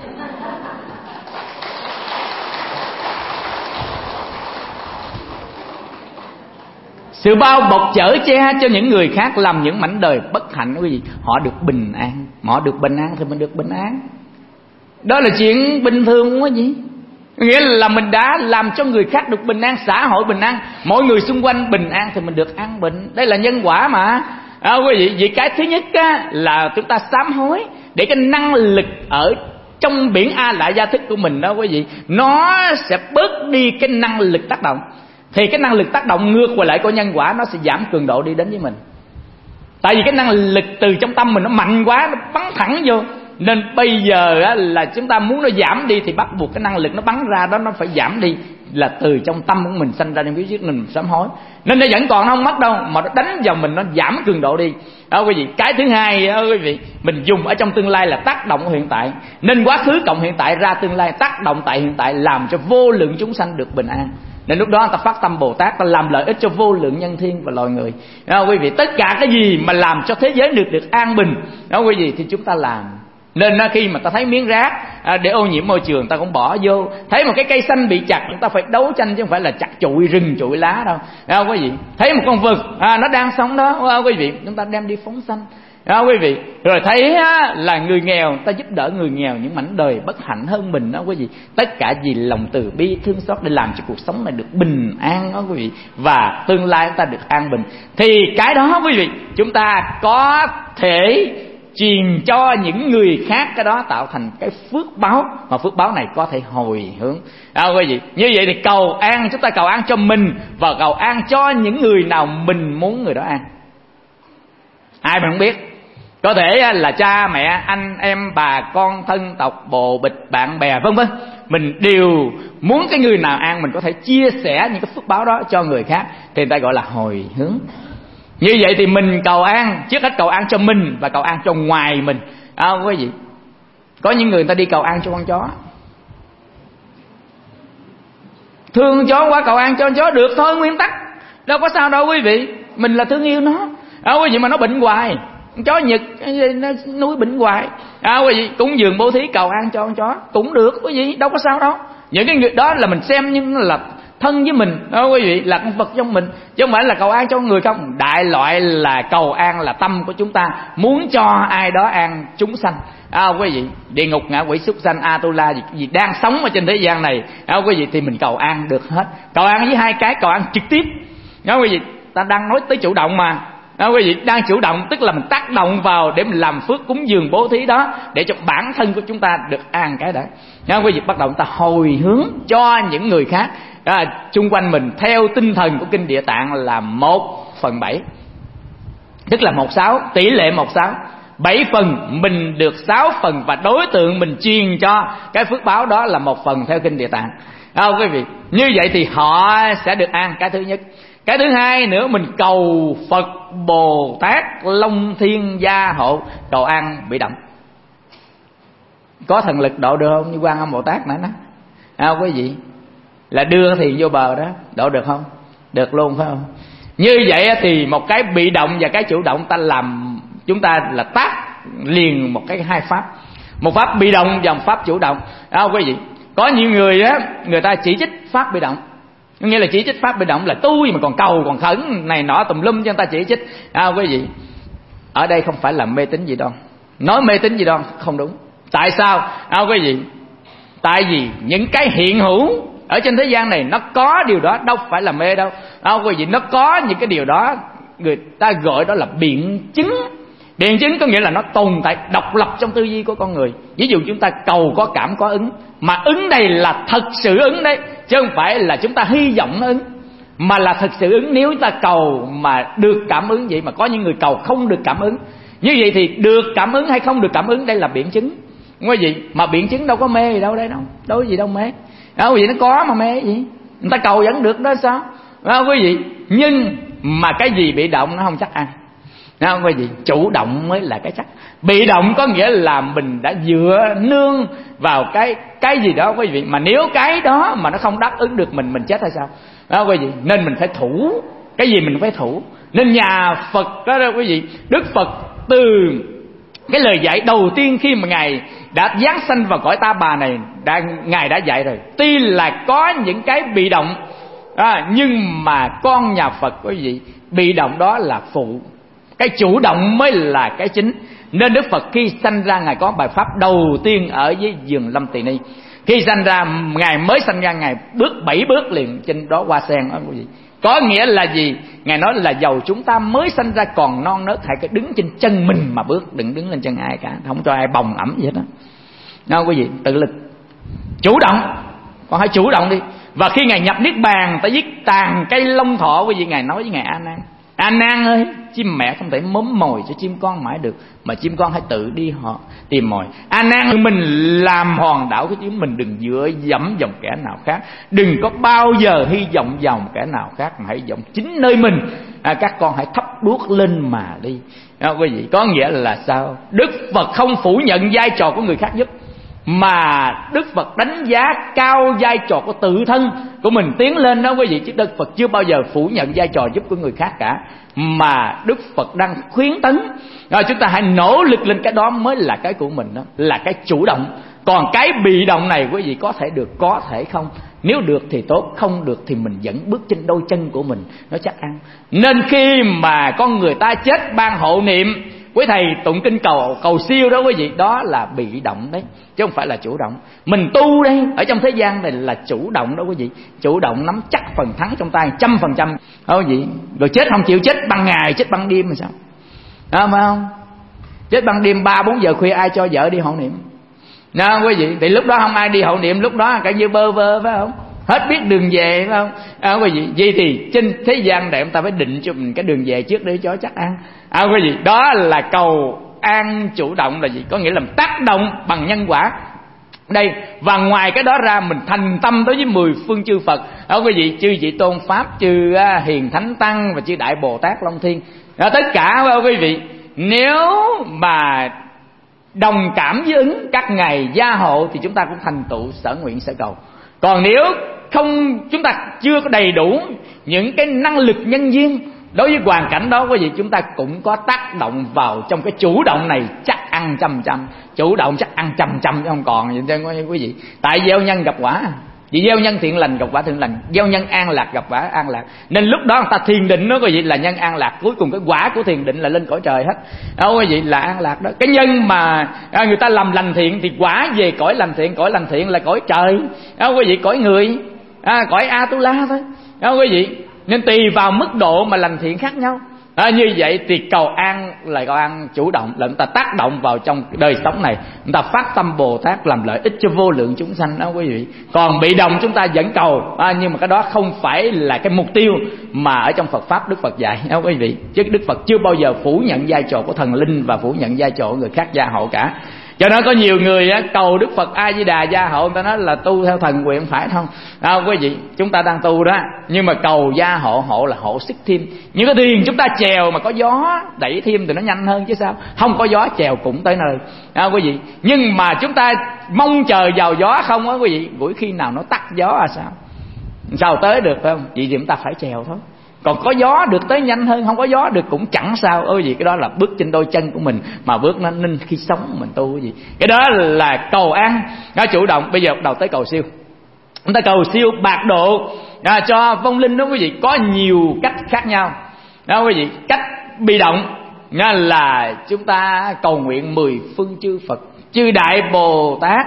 Sự bao bọc chở che cho những người khác làm những mảnh đời bất hạnh quý vị, họ được bình an. Họ được bình an thì mình được bình an. Đó là chuyện bình thường quý vị. Nghĩa là mình đã làm cho người khác được bình an, xã hội bình an, mọi người xung quanh bình an thì mình được an bình. Đây là nhân quả mà quý vị. Vì cái thứ nhất là chúng ta sám hối để cái năng lực ở trong biển A lại gia thức của mình đó quý vị, nó sẽ bớt đi cái năng lực tác động. Thì cái năng lực tác động ngược qua lại của nhân quả nó sẽ giảm cường độ đi đến với mình. Tại vì cái năng lực từ trong tâm mình nó mạnh quá, nó bắn thẳng vô. Nên bây giờ là chúng ta muốn nó giảm đi thì bắt buộc cái năng lực nó bắn ra đó nó phải giảm đi, là từ trong tâm của mình sanh ra trong phía trước mình sám hối. Nên nó vẫn còn, nó không mất đâu, mà nó đánh vào mình, nó giảm cường độ đi quý vị. Cái thứ hai quý vị, mình dùng ở trong tương lai là tác động của hiện tại. Nên quá khứ cộng hiện tại ra tương lai, tác động tại hiện tại làm cho vô lượng chúng sanh được bình an. Nên lúc đó ta phát tâm Bồ Tát, ta làm lợi ích cho vô lượng nhân thiên và loài người quý vị. Tất cả cái gì mà làm cho thế giới được an bình quý vị thì chúng ta làm. Nên khi mà ta thấy miếng rác để ô nhiễm môi trường ta cũng bỏ vô. Thấy một cái cây xanh bị chặt chúng ta phải đấu tranh, chứ không phải là chặt trụi rừng trụi lá đâu quý vị. Thấy một con vật nó đang sống đó quý vị, chúng ta đem đi phóng sanh quý vị. Rồi thấy là người nghèo, ta giúp đỡ người nghèo, những mảnh đời bất hạnh hơn mình đó quý vị. Tất cả vì lòng từ bi thương xót để làm cho cuộc sống này được bình an đó quý vị, và tương lai chúng ta được an bình. Thì cái đó quý vị, chúng ta có thể truyền cho những người khác, cái đó tạo thành cái phước báo, mà phước báo này có thể hồi hướng quý vị. Như vậy thì cầu an, chúng ta cầu an cho mình và cầu an cho những người nào mình muốn người đó an. Ai mà không biết, có thể là cha mẹ, anh em, bà con, thân tộc, bồ bịch, bạn bè vân vân, mình đều muốn cái người nào an, mình có thể chia sẻ những cái phước báo đó cho người khác, thì người ta gọi là hồi hướng. Như vậy thì mình cầu an, trước hết cầu an cho mình và cầu an cho ngoài mình quý vị. Có những người ta đi cầu an cho con chó, thương con chó quá cầu an cho con chó được thôi, nguyên tắc đâu có sao đâu quý vị. Mình là thương yêu nó quý vị, mà nó bệnh hoài, con chó Nhật nó nuôi bệnh hoài quý vị, cúng dường bố thí cầu an cho con chó cũng được quý vị, đâu có sao đâu. Những cái việc đó là mình xem nhưng là thân với mình đó quý vị, là con Phật trong mình, chứ không phải là cầu an cho người không. Đại loại là cầu an là tâm của chúng ta muốn cho ai đó an chúng sanh. Quý vị, địa ngục, ngạ quỷ, súc sanh, Atula gì đang sống ở trên thế gian này, quý vị, thì mình cầu an được hết. Cầu an với hai cái, cầu an trực tiếp quý vị, ta đang nói tới chủ động mà. Quý vị, đang chủ động tức là mình tác động vào để mình làm phước cúng dường bố thí đó, để cho bản thân của chúng ta được an cái đã. Quý vị, bắt đầu ta hồi hướng cho những người khác chung quanh mình theo tinh thần của kinh Địa Tạng là 1/7, tức là 1/6, tỷ lệ 1/6. 7 phần mình được 6 phần, và đối tượng mình truyền cho cái phước báo đó là 1 phần theo kinh Địa Tạng. Quý vị, như vậy thì họ sẽ được an, cái thứ nhất. Cái thứ hai nữa, mình cầu Phật Bồ Tát Long Thiên gia hộ, cầu an bị động. Có thần lực độ được không? Như Quan Âm Bồ Tát nãy đó, quý vị, là đưa thì vô bờ đó, độ được không? Được luôn, phải không? Như vậy thì một cái bị động và cái chủ động ta làm, chúng ta là tác liền một cái hai pháp, một pháp bị động và một pháp chủ động. Quý vị, có nhiều người á, người ta chỉ trích pháp bị động, nghĩa là chỉ trích pháp bị động là tôi mà còn cầu còn khẩn này nọ tùm lum cho người ta chỉ trích. Quý vị, ở đây không phải là mê tín gì đâu, nói mê tín gì đâu không đúng. Tại sao? Quý vị, tại vì những cái hiện hữu ở trên thế gian này nó có điều đó, đâu phải là mê đâu. Quý vị, nó có những cái điều đó, người ta gọi đó là biện chứng. Biện chứng có nghĩa là nó tồn tại độc lập trong tư duy của con người. Ví dụ chúng ta cầu có cảm có ứng, mà ứng đây là thật sự ứng đấy, chứ không phải là chúng ta hy vọng nó ứng, mà là thật sự ứng. Nếu chúng ta cầu mà được cảm ứng vậy, mà có những người cầu không được cảm ứng, như vậy thì được cảm ứng hay không được cảm ứng, đây là biện chứng. Quý vị, mà biện chứng đâu có mê gì đâu đây đâu, đâu có gì đâu mê. Quý vị, nó có mà mê gì, người ta cầu vẫn được đó sao? Quý vị, nhưng mà cái gì bị động nó không chắc ăn. Quý vị, chủ động mới là cái chắc. Bị động có nghĩa là mình đã dựa nương vào cái gì đó quý vị, mà nếu cái đó mà nó không đáp ứng được mình chết hay sao? Quý vị, nên mình phải thủ, cái gì mình phải thủ. Nên nhà Phật đó quý vị, Đức Phật từ cái lời dạy đầu tiên khi mà Ngài đã giáng sanh vào cõi Ta Bà này, Ngài đã dạy rồi. Tuy là có những cái bị động, nhưng mà con nhà Phật quý vị, bị động đó là phụ, cái chủ động mới là cái chính. Nên Đức Phật khi sanh ra, Ngài có bài pháp đầu tiên ở với vườn Lâm Tỳ Ni. Khi sanh ra, Ngài mới sanh ra, Ngài bước 7 bước liền trên đó hoa sen đó quý vị. Có nghĩa là gì? Ngài nói là dầu chúng ta mới sanh ra còn non nớt, hãy cứ đứng trên chân mình mà bước, đừng đứng lên chân ai cả, không cho ai bồng ẩm gì hết đó. Nào quý vị, tự lực, chủ động, còn hãy chủ động đi. Và khi Ngài nhập Niết Bàn, ta giết tàn cây Long Thọ, quý vị, Ngài nói với Ngài A Nan: A Nan ơi, chim mẹ không thể mớm mồi cho chim con mãi được, mà chim con hãy tự đi họ tìm mồi. A Nan, mình làm hòn đảo của chúng mình, đừng dựa dẫm vào kẻ nào khác, đừng có bao giờ hy vọng vào kẻ nào khác, mà hãy vọng chính nơi mình. Các con hãy thắp đuốc lên mà đi. Quý vị, có nghĩa là sao? Đức Phật không phủ nhận vai trò của người khác giúp, mà Đức Phật đánh giá cao vai trò của tự thân của mình tiến lên đó quý vị. Chứ Đức Phật chưa bao giờ phủ nhận vai trò giúp của người khác cả, mà Đức Phật đang khuyến tấn chúng ta hãy nỗ lực lên, cái đó mới là cái của mình, đó là cái chủ động. Còn cái bị động này quý vị, có thể được, có thể không. Nếu được thì tốt, không được thì mình vẫn bước trên đôi chân của mình, nó chắc ăn. Nên khi mà con người ta chết ban hộ niệm, quý thầy tụng kinh cầu siêu đó quý vị, đó là bị động đấy, chứ không phải là chủ động. Mình tu đây, ở trong thế gian này là chủ động đó quý vị. Chủ động nắm chắc phần thắng trong tay 100%, quý vị. Rồi chết không chịu chết ban ngày, chết ban đêm mà sao? Phải không? Chết ban đêm 3-4 giờ khuya ai cho vợ đi hộ niệm? Quý vị, thì lúc đó không ai đi hộ niệm, lúc đó cả như bơ vơ, phải không? Hết biết đường về, phải không? Quý vị, vậy thì trên thế gian này chúng ta phải định cho mình cái đường về trước để cho chắc ăn. Quý vị, đó là cầu an chủ động là gì? Có nghĩa là tác động bằng nhân quả đây. Và ngoài cái đó ra, mình thành tâm đối với 10 phương chư Phật, quý vị, chư Vị Tôn Pháp, chư Hiền Thánh Tăng và chư Đại Bồ Tát Long Thiên, tất cả quý vị, nếu mà đồng cảm với ứng các ngày gia hộ thì chúng ta cũng thành tựu sở nguyện sở cầu. Còn nếu không, chúng ta chưa có đầy đủ những cái năng lực nhân duyên đối với hoàn cảnh đó, quý vị, chúng ta cũng có tác động vào trong cái chủ động này, chắc ăn 100%. Chủ động chắc ăn 100% chứ không còn vậy quý vị. Tại gieo nhân gặp quả, Vì gieo nhân thiện lành gặp quả thiện lành, gieo nhân an lạc gặp quả an lạc. Nên lúc đó người ta thiền định nó quý vị là nhân an lạc, cuối cùng cái quả của thiền định là lên cõi trời hết. Đó quý vị là an lạc đó. Cái nhân mà người ta làm lành thiện thì quả về cõi lành thiện, cõi lành thiện là cõi trời. Đó quý vị, cõi người, cõi Atula thôi. Đó quý vị. Nên tùy vào mức độ mà lành thiện khác nhau. Như vậy thì cầu an là cầu an chủ động, là chúng ta tác động vào trong đời sống này, chúng ta phát tâm Bồ Tát làm lợi ích cho vô lượng chúng sanh đó quý vị. Còn bị động chúng ta vẫn cầu, nhưng mà cái đó không phải là cái mục tiêu mà ở trong Phật Pháp Đức Phật dạy đó quý vị. Chứ Đức Phật chưa bao giờ phủ nhận vai trò của thần linh và phủ nhận vai trò của người khác gia hộ cả. Cho nên có nhiều người cầu Đức Phật A Di Đà gia hộ, người ta nói là tu theo thần quyền, phải không? Quý vị, chúng ta đang tu đó, nhưng mà cầu gia hộ, hộ là hộ sức thêm. Những cái thuyền chúng ta chèo mà có gió đẩy thêm thì nó nhanh hơn chứ sao? Không có gió chèo cũng tới nơi, quý vị. Nhưng mà chúng ta mong chờ vào gió không á quý vị, buổi khi nào nó tắt gió sao tới được, phải không? Vậy thì chúng ta phải chèo thôi. Còn có gió được tới nhanh hơn, không có gió được cũng chẳng sao. Ôi gì, cái đó là bước trên đôi chân của mình mà bước nó nên khi sống mình tu cái gì. Cái đó là cầu an, nó chủ động. Bây giờ bắt đầu tới cầu siêu. Chúng ta cầu siêu bạc độ cho vong linh đó quý vị, có nhiều cách khác nhau đó quý vị. Cách bị động là chúng ta cầu nguyện 10 phương chư Phật, chư Đại Bồ Tát,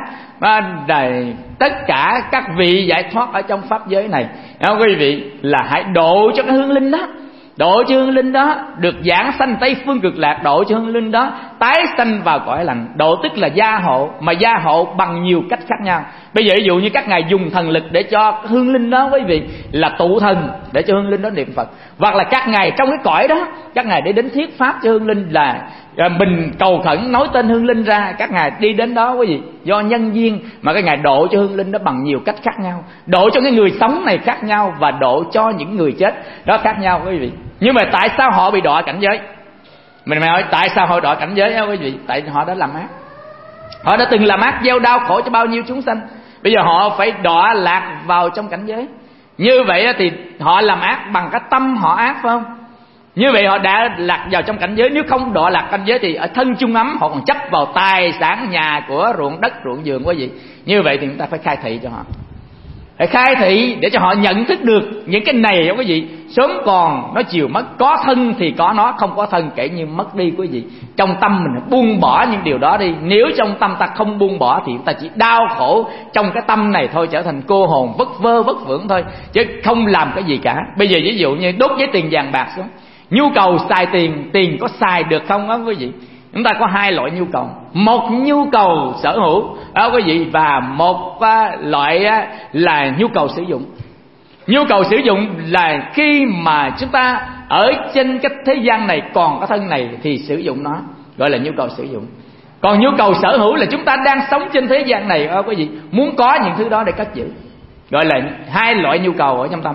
tất cả các vị giải thoát ở trong pháp giới này đó quý vị, là hãy độ cho cái hương linh đó, độ cho hương linh đó được giảng sanh Tây Phương Cực Lạc, độ cho hương linh đó tái sanh vào cõi lành. Độ tức là gia hộ, mà gia hộ bằng nhiều cách khác nhau. Bây giờ ví dụ như các ngài dùng thần lực để cho hương linh đó quý vị là tụ thần để cho hương linh đó niệm Phật, hoặc là các ngài trong cái cõi đó các ngài để đến thuyết pháp cho hương linh, là mình cầu khẩn nói tên hương linh ra, các ngài đi đến đó quý vị, do nhân duyên mà các ngài độ cho hương linh đó bằng nhiều cách khác nhau. Độ cho cái người sống này khác nhau, và độ cho những người chết đó khác nhau quý vị. Nhưng mà tại sao họ bị đọa cảnh giới? Mình hỏi tại sao họ đọa cảnh giới đó quý vị? Tại họ đã làm ác, họ đã từng làm ác gieo đau khổ cho bao nhiêu chúng sanh. Bây giờ họ phải đọa lạc vào trong cảnh giới. Như vậy thì họ làm ác bằng cái tâm họ ác, phải không? Như vậy họ đã lạc vào trong cảnh giới. Nếu không đọa lạc cảnh giới thì ở thân chung ấm họ còn chấp vào tài sản nhà của ruộng đất ruộng vườn quý vị. Như vậy thì chúng ta phải khai thị cho họ, phải khai thị để cho họ nhận thức được những cái này quý vị. Sớm còn nó chiều mất, có thân thì có nó, không có thân kể như mất đi quý vị. Trong tâm mình buông bỏ những điều đó đi. Nếu trong tâm ta không buông bỏ thì ta chỉ đau khổ trong cái tâm này thôi, trở thành cô hồn vất vơ vất vưởng thôi, chứ không làm cái gì cả. Bây giờ ví dụ như đốt giấy tiền vàng bạc xuống, nhu cầu xài tiền, tiền có xài được không đó quý vị? Chúng ta có hai loại nhu cầu, một nhu cầu sở hữu đó quý vị, và một loại là nhu cầu sử dụng. Nhu cầu sử dụng là khi mà chúng ta ở trên cái thế gian này còn có thân này thì sử dụng nó, gọi là nhu cầu sử dụng. Còn nhu cầu sở hữu là chúng ta đang sống trên thế gian này đó quý vị, muốn có những thứ đó để cất giữ, gọi là hai loại nhu cầu ở trong tâm.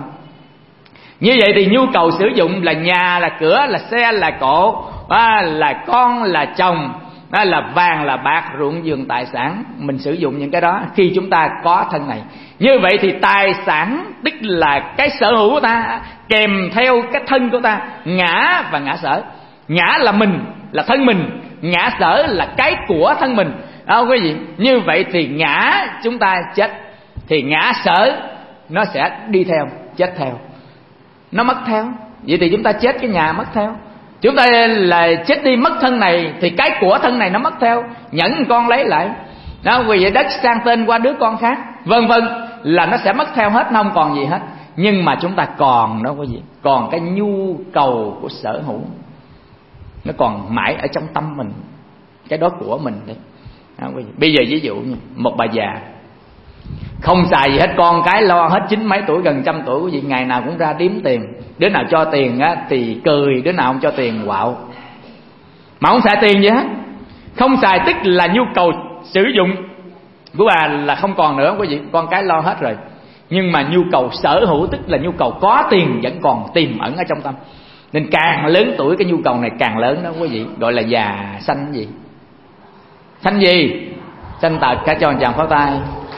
Như vậy thì nhu cầu sử dụng là nhà, là cửa, là xe, là cộ, là con, là chồng, là vàng, là bạc, ruộng vườn, tài sản. Mình sử dụng những cái đó khi chúng ta có thân này. Như vậy thì tài sản tức là cái sở hữu của ta kèm theo cái thân của ta. Ngã và ngã sở. Ngã là mình, là thân mình. Ngã sở là cái của thân mình đó quý vị. Như vậy thì ngã chúng ta chết thì ngã sở nó sẽ đi theo, chết theo, nó mất theo. Vậy thì chúng ta chết cái nhà mất theo. Chúng ta là chết đi mất thân này thì cái của thân này nó mất theo, nhẫn con lấy lại đó vì vậy, đất sang tên qua đứa con khác vân vân, là nó sẽ mất theo hết, nó không còn gì hết. Nhưng mà chúng ta còn đó quý vị, còn cái nhu cầu của sở hữu nó còn mãi ở trong tâm mình, cái đó của mình đấy đó, quý vị. Bây giờ ví dụ như một bà già không xài gì hết, con cái lo hết, 90 mấy tuổi, gần 100 tuổi quý vị, ngày nào cũng ra điếm tiền. Đứa nào cho tiền thì cười, đứa nào không cho tiền quạo. Mà không xài tiền gì hết. Không xài tức là nhu cầu sử dụng của bà là không còn nữa quý vị, con cái lo hết rồi. Nhưng mà nhu cầu sở hữu tức là nhu cầu có tiền vẫn còn tiềm ẩn ở trong tâm. Nên càng lớn tuổi cái nhu cầu này càng lớn đó quý vị, gọi là già sanh gì? Sanh gì? Sanh tật. Cả cho chàng pháo tay.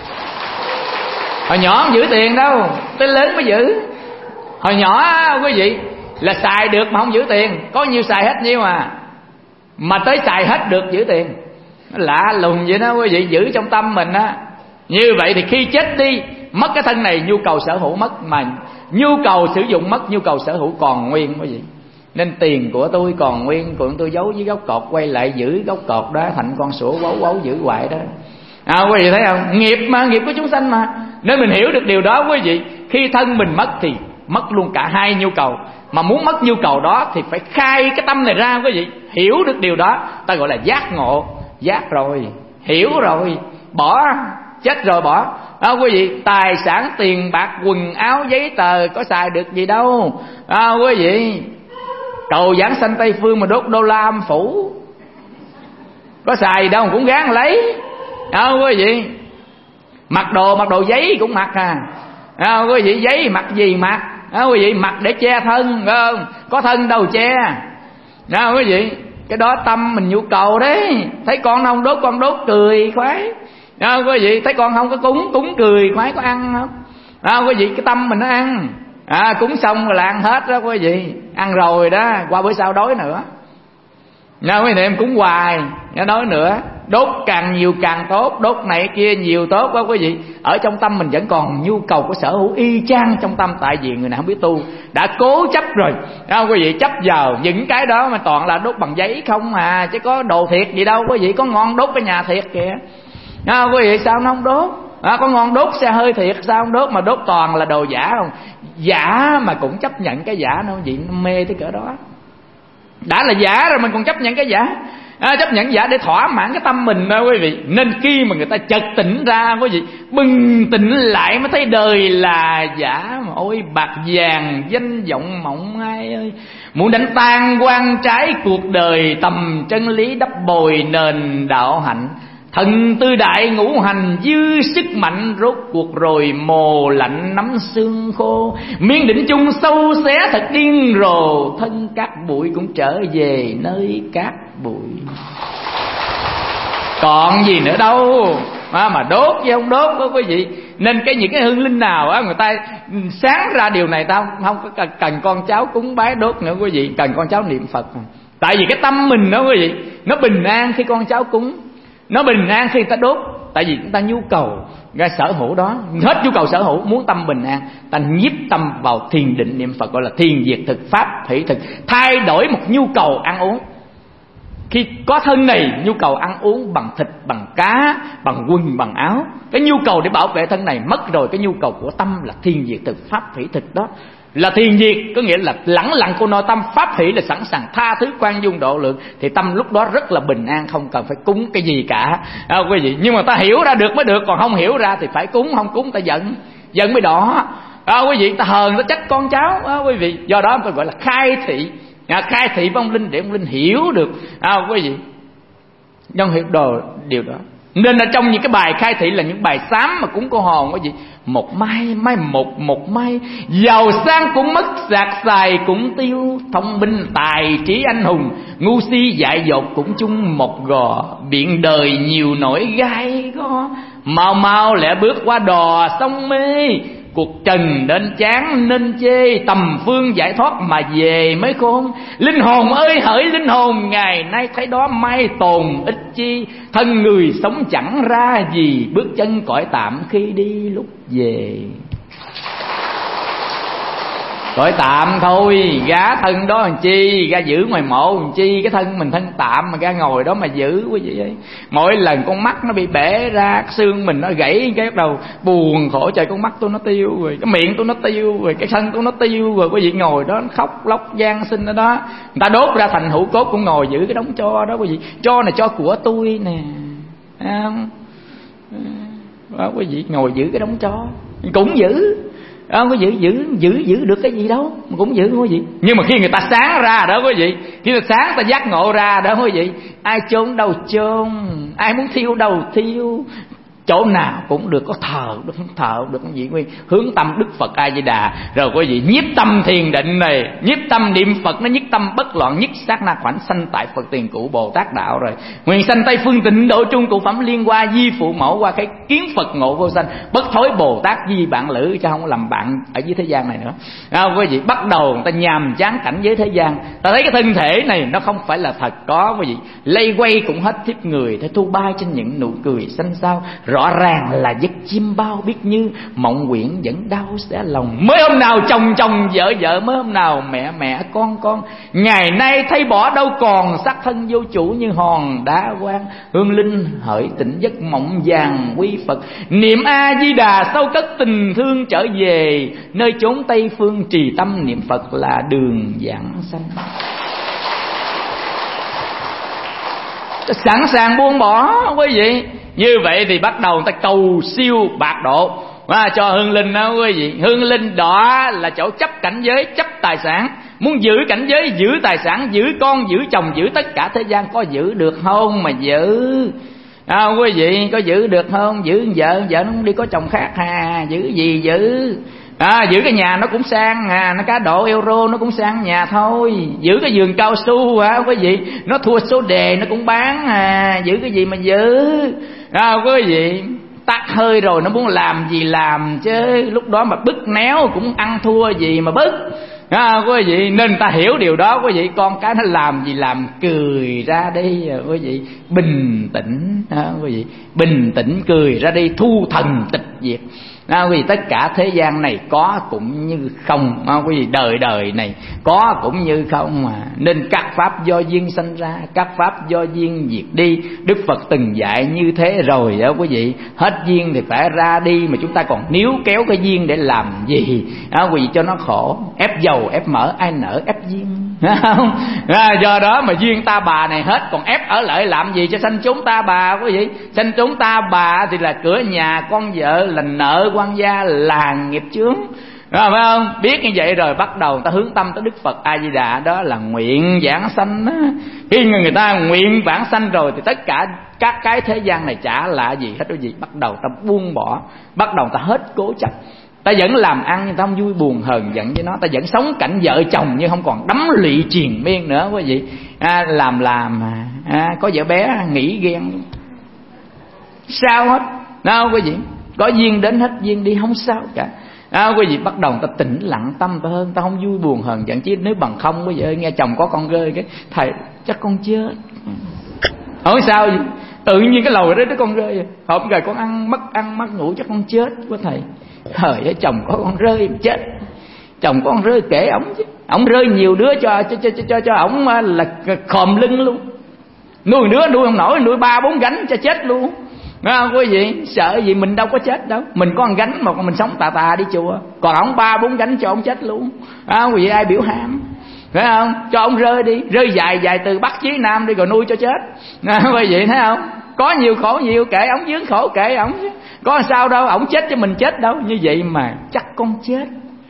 Hồi nhỏ không giữ tiền đâu, tới lớn mới giữ. Hồi nhỏ quý vị là xài được mà không giữ tiền, có nhiêu xài hết nhiêu mà tới xài hết được giữ tiền. Nó lạ lùng vậy đó quý vị, giữ trong tâm mình á. Như vậy thì khi chết đi mất cái thân này nhu cầu sở hữu mất, mà nhu cầu sử dụng mất, nhu cầu sở hữu còn nguyên quý vị. Nên tiền của tôi còn nguyên, còn tôi giấu với gốc cột, quay lại giữ gốc cột đó thành con sủa bấu bấu giữ hoài đó. Quý vị thấy không? Nghiệp mà, nghiệp của chúng sanh mà. Nên mình hiểu được điều đó quý vị. Khi thân mình mất thì mất luôn cả hai nhu cầu. Mà muốn mất nhu cầu đó thì phải khai cái tâm này ra quý vị. Hiểu được điều đó ta gọi là giác ngộ. Giác rồi, hiểu rồi, bỏ, chết rồi bỏ. Quý vị, tài sản tiền bạc quần áo giấy tờ có xài được gì đâu. Quý vị, cầu giảng sanh Tây Phương mà đốt đô la âm phủ có xài đâu, cũng gán lấy. Quý vị, mặc đồ giấy cũng mặc quý vị, giấy mặc gì mặc. Quý vị, mặc để che thân, không? Có thân đâu che. Quý vị, cái đó tâm mình nhu cầu đấy. Thấy con không đốt, con đốt cười khoái. Quý vị, thấy con không có cúng cười khoái, có ăn không? Quý vị, cái tâm mình nó ăn. Cúng xong rồi là ăn hết đó quý vị. Ăn rồi đó, qua bữa sau đói nữa. Quý vị, em cúng hoài, đói nữa. Đốt càng nhiều càng tốt, đốt này kia nhiều tốt quá quý vị. Ở trong tâm mình vẫn còn nhu cầu của sở hữu y chang trong tâm. Tại vì người nào không biết tu đã cố chấp rồi. Quý vị, chấp vào những cái đó mà toàn là đốt bằng giấy không chứ có đồ thiệt gì đâu quý vị. Có ngon đốt cái nhà thiệt kìa. Quý vị, sao nó không đốt? Có ngon đốt xe hơi thiệt sao không đốt? Mà đốt toàn là đồ giả không? Giả mà cũng chấp nhận cái giả đâu vậy, nó mê tới cỡ đó. Đã là giả rồi mình còn chấp nhận cái giả. Chấp nhận giả để thỏa mãn cái tâm mình đó quý vị. Nên khi mà người ta chợt tỉnh ra quý vị, bừng tỉnh lại mới thấy đời là giả. Mà ôi bạc vàng danh vọng mộng ai ơi. Muốn đánh tan quan trái cuộc đời, tầm chân lý đắp bồi nền đạo hạnh. Thần tư đại ngũ hành dư sức mạnh, rốt cuộc rồi mồ lạnh nắm xương khô. Miên định chung sâu xé thật điên rồ, thân cát bụi cũng trở về nơi cát bụi. Còn gì nữa đâu mà đốt chứ không đốt đó quý vị. Nên những cái hương linh nào á, người ta sáng ra điều này, ta không có cần con cháu cúng bái đốt nữa quý vị, cần con cháu niệm Phật. Tại vì cái tâm mình đó quý vị, nó bình an khi con cháu cúng, nó bình an khi ta đốt. Tại vì chúng ta nhu cầu ra sở hữu đó, hết nhu cầu sở hữu, muốn tâm bình an, ta nhiếp tâm vào thiền định niệm Phật, gọi là thiền diệt thực, pháp hỷ thực. Thay đổi một nhu cầu ăn uống. Khi có thân này, nhu cầu ăn uống bằng thịt, bằng cá, bằng quần, bằng áo. Cái nhu cầu để bảo vệ thân này mất rồi. Cái nhu cầu của tâm là thiền diệt thực, pháp hỷ thực đó. Là thiền diệt, có nghĩa là lẳng lặng của nội tâm. Pháp hỷ là sẵn sàng tha thứ khoan dung độ lượng. Thì tâm lúc đó rất là bình an, không cần phải cúng cái gì cả quý vị. Nhưng mà ta hiểu ra được mới được. Còn không hiểu ra thì phải cúng, không cúng ta giận mới đỏ quý vị. Ta hờn, ta trách con cháu quý vị. Do đó tôi gọi là khai thị. Khai thị với ông linh để ông linh hiểu được quý vị. Nhân hiểu điều đó. Nên là trong những cái bài khai thị là những bài sám mà cúng cô hồn quý vị. Một mai một mai, giàu sang cũng mất, sạc xài cũng tiêu. Thông minh tài trí anh hùng, ngu si dại dột cũng chung một gò. Biển đời nhiều nỗi gai go, mau mau lẹ bước qua đò sông mê. Cuộc trần đến chán nên chê, tầm phương giải thoát mà về mới khôn. Linh hồn ơi hỡi linh hồn, ngày nay thấy đó mai tồn ích chi. Thân người sống chẳng ra gì, bước chân cõi tạm khi đi lúc về. Cõi tạm thôi, gá thân đó làm chi, ra giữ ngoài mộ làm chi. Cái thân mình thân tạm mà ra ngồi đó mà giữ quý vị ơi. Mỗi lần con mắt nó bị bể ra, xương mình nó gãy, cái bắt đầu buồn khổ, trời con mắt tôi nó tiêu rồi, cái miệng tôi nó tiêu rồi, cái thân tôi nó tiêu rồi. Quý vị ngồi đó khóc lóc gian sinh ở đó. Người ta đốt ra thành hũ cốt cũng ngồi giữ cái đống tro đó quý vị. Tro này cho của tôi nè, đó, quý vị ngồi giữ cái đống tro cũng giữ. Có giữ được cái gì đâu mà cũng giữ quý vị. Nhưng mà khi người ta sáng ra đó quý vị, khi người ta sáng ta giác ngộ ra đó quý vị, ai chôn đâu chôn, ai muốn thiêu đâu thiêu, chỗ nào cũng được, có thờ được không thờ được cái gì nguyên, hướng tâm Đức Phật A Di Đà. Rồi quý vị nhiếp tâm thiền định này, nhiếp tâm niệm Phật, nó nhất tâm bất loạn, nhất sát na khoảnh sanh tại Phật tiền cũ Bồ Tát đạo. Rồi nguyện sanh Tây Phương Tịnh Độ Trung cụ phẩm liên qua, di phụ mẫu qua cái kiến Phật ngộ vô sanh, bất thối Bồ Tát di bạn lữ, chứ không làm bạn ở dưới thế gian này nữa. Quý vị bắt đầu người ta nhàm chán cảnh giới thế gian, ta thấy cái thân thể này nó không phải là thật có quý vị, lây quay cũng hết thiếp người, thấy thu bay trên những nụ cười xanh xao. Rõ rõ ràng là giấc chim bao biết như, mộng quyển vẫn đau xé lòng. Mới hôm nào chồng chồng vợ vợ, mới hôm nào mẹ mẹ con. Ngày nay thấy bỏ đâu còn, xác thân vô chủ như hòn đá quan. Hương linh hỡi tỉnh giấc mộng vàng quy Phật, niệm A Di Đà sâu cất tình thương trở về. Nơi chốn Tây phương trì tâm niệm Phật là đường giảng sanh. Sẵn sàng buông bỏ quý vị. Như vậy thì bắt đầu người ta cầu siêu bạc độ cho hương linh đó quý vị. Hương linh đó là chỗ chấp cảnh giới, chấp tài sản. Muốn giữ cảnh giới, giữ tài sản, giữ con, giữ chồng, giữ tất cả thế gian, có giữ được không mà giữ? Quý vị có giữ được không? Giữ vợ nó không đi có chồng khác giữ gì giữ? Giữ cái nhà nó cũng sang nó cá độ euro nó cũng sang nhà thôi. Giữ cái vườn cao su quý vị, nó thua số đề nó cũng bán giữ cái gì mà giữ? Quý vị tắt hơi rồi nó muốn làm gì làm chứ, lúc đó mà bứt néo cũng ăn thua gì mà bứt. Quý vị nên ta hiểu điều đó quý vị. Con cái nó làm gì làm, cười ra đi quý vị, bình tĩnh quý vị, bình tĩnh cười ra đi, thu thần tịch diệt. Quý vị tất cả thế gian này có cũng như không quý vị, đời đời này có cũng như không mà. Nên các pháp do duyên sanh ra, các pháp do duyên diệt đi. Đức Phật từng dạy như thế rồi đó quý vị. Hết duyên thì phải ra đi, mà chúng ta còn níu kéo cái duyên để làm gì quý vị, cho nó khổ. Ép dầu ép mỡ ai nỡ ép duyên không? Do đó mà duyên ta bà này hết, còn ép ở lại làm gì cho sanh chúng ta bà quý vị. Sanh chúng ta bà thì là cửa nhà con vợ, là nợ quan gia, là nghiệp chướng, phải không? Biết như vậy rồi bắt đầu ta hướng tâm tới Đức Phật A Di Đà, đó là nguyện vãng sanh đó. Khi người ta nguyện vãng sanh rồi thì tất cả các cái thế gian này chả là gì hết quý vị. Bắt đầu ta buông bỏ, bắt đầu ta hết cố chấp. Ta vẫn làm ăn nhưng ta không vui buồn hờn giận với nó. Ta vẫn sống cảnh vợ chồng nhưng không còn đắm lụy triền miên nữa quý vị. Làm có vợ bé nghĩ ghen sao hết đâu quý vị. Có duyên đến hết duyên đi không sao cả. Quý vị bắt đầu ta tĩnh lặng tâm ta hơn, ta không vui buồn hờn giận. Chứ nếu bằng không quý vị ơi, nghe chồng có con rơi cái thầy chắc con chết không sao gì, tự nhiên cái lầu đó đứa con rơi. Hôm rồi con ăn mất ngủ chắc con chết quá thầy. Thời ơi, chồng có con rơi chết. Chồng có con rơi kể ổng chứ, ổng rơi nhiều đứa cho ổng là khòm lưng luôn. Nuôi đứa nuôi không nổi, nuôi 3-4 gánh cho chết luôn. Quý vị sợ gì, mình đâu có chết đâu, mình có một gánh mà mình sống tà đi chùa, còn ổng 3-4 gánh cho ổng chết luôn. Quý vị ai biểu hàm, phải không? Cho ổng rơi đi, rơi dài từ Bắc chí Nam đi rồi nuôi cho chết. Quý vị thấy không? Có nhiều khổ nhiều, kệ ổng vướng khổ kệ ổng chứ, có sao đâu, ổng chết cho mình chết đâu. Như vậy mà chắc con chết.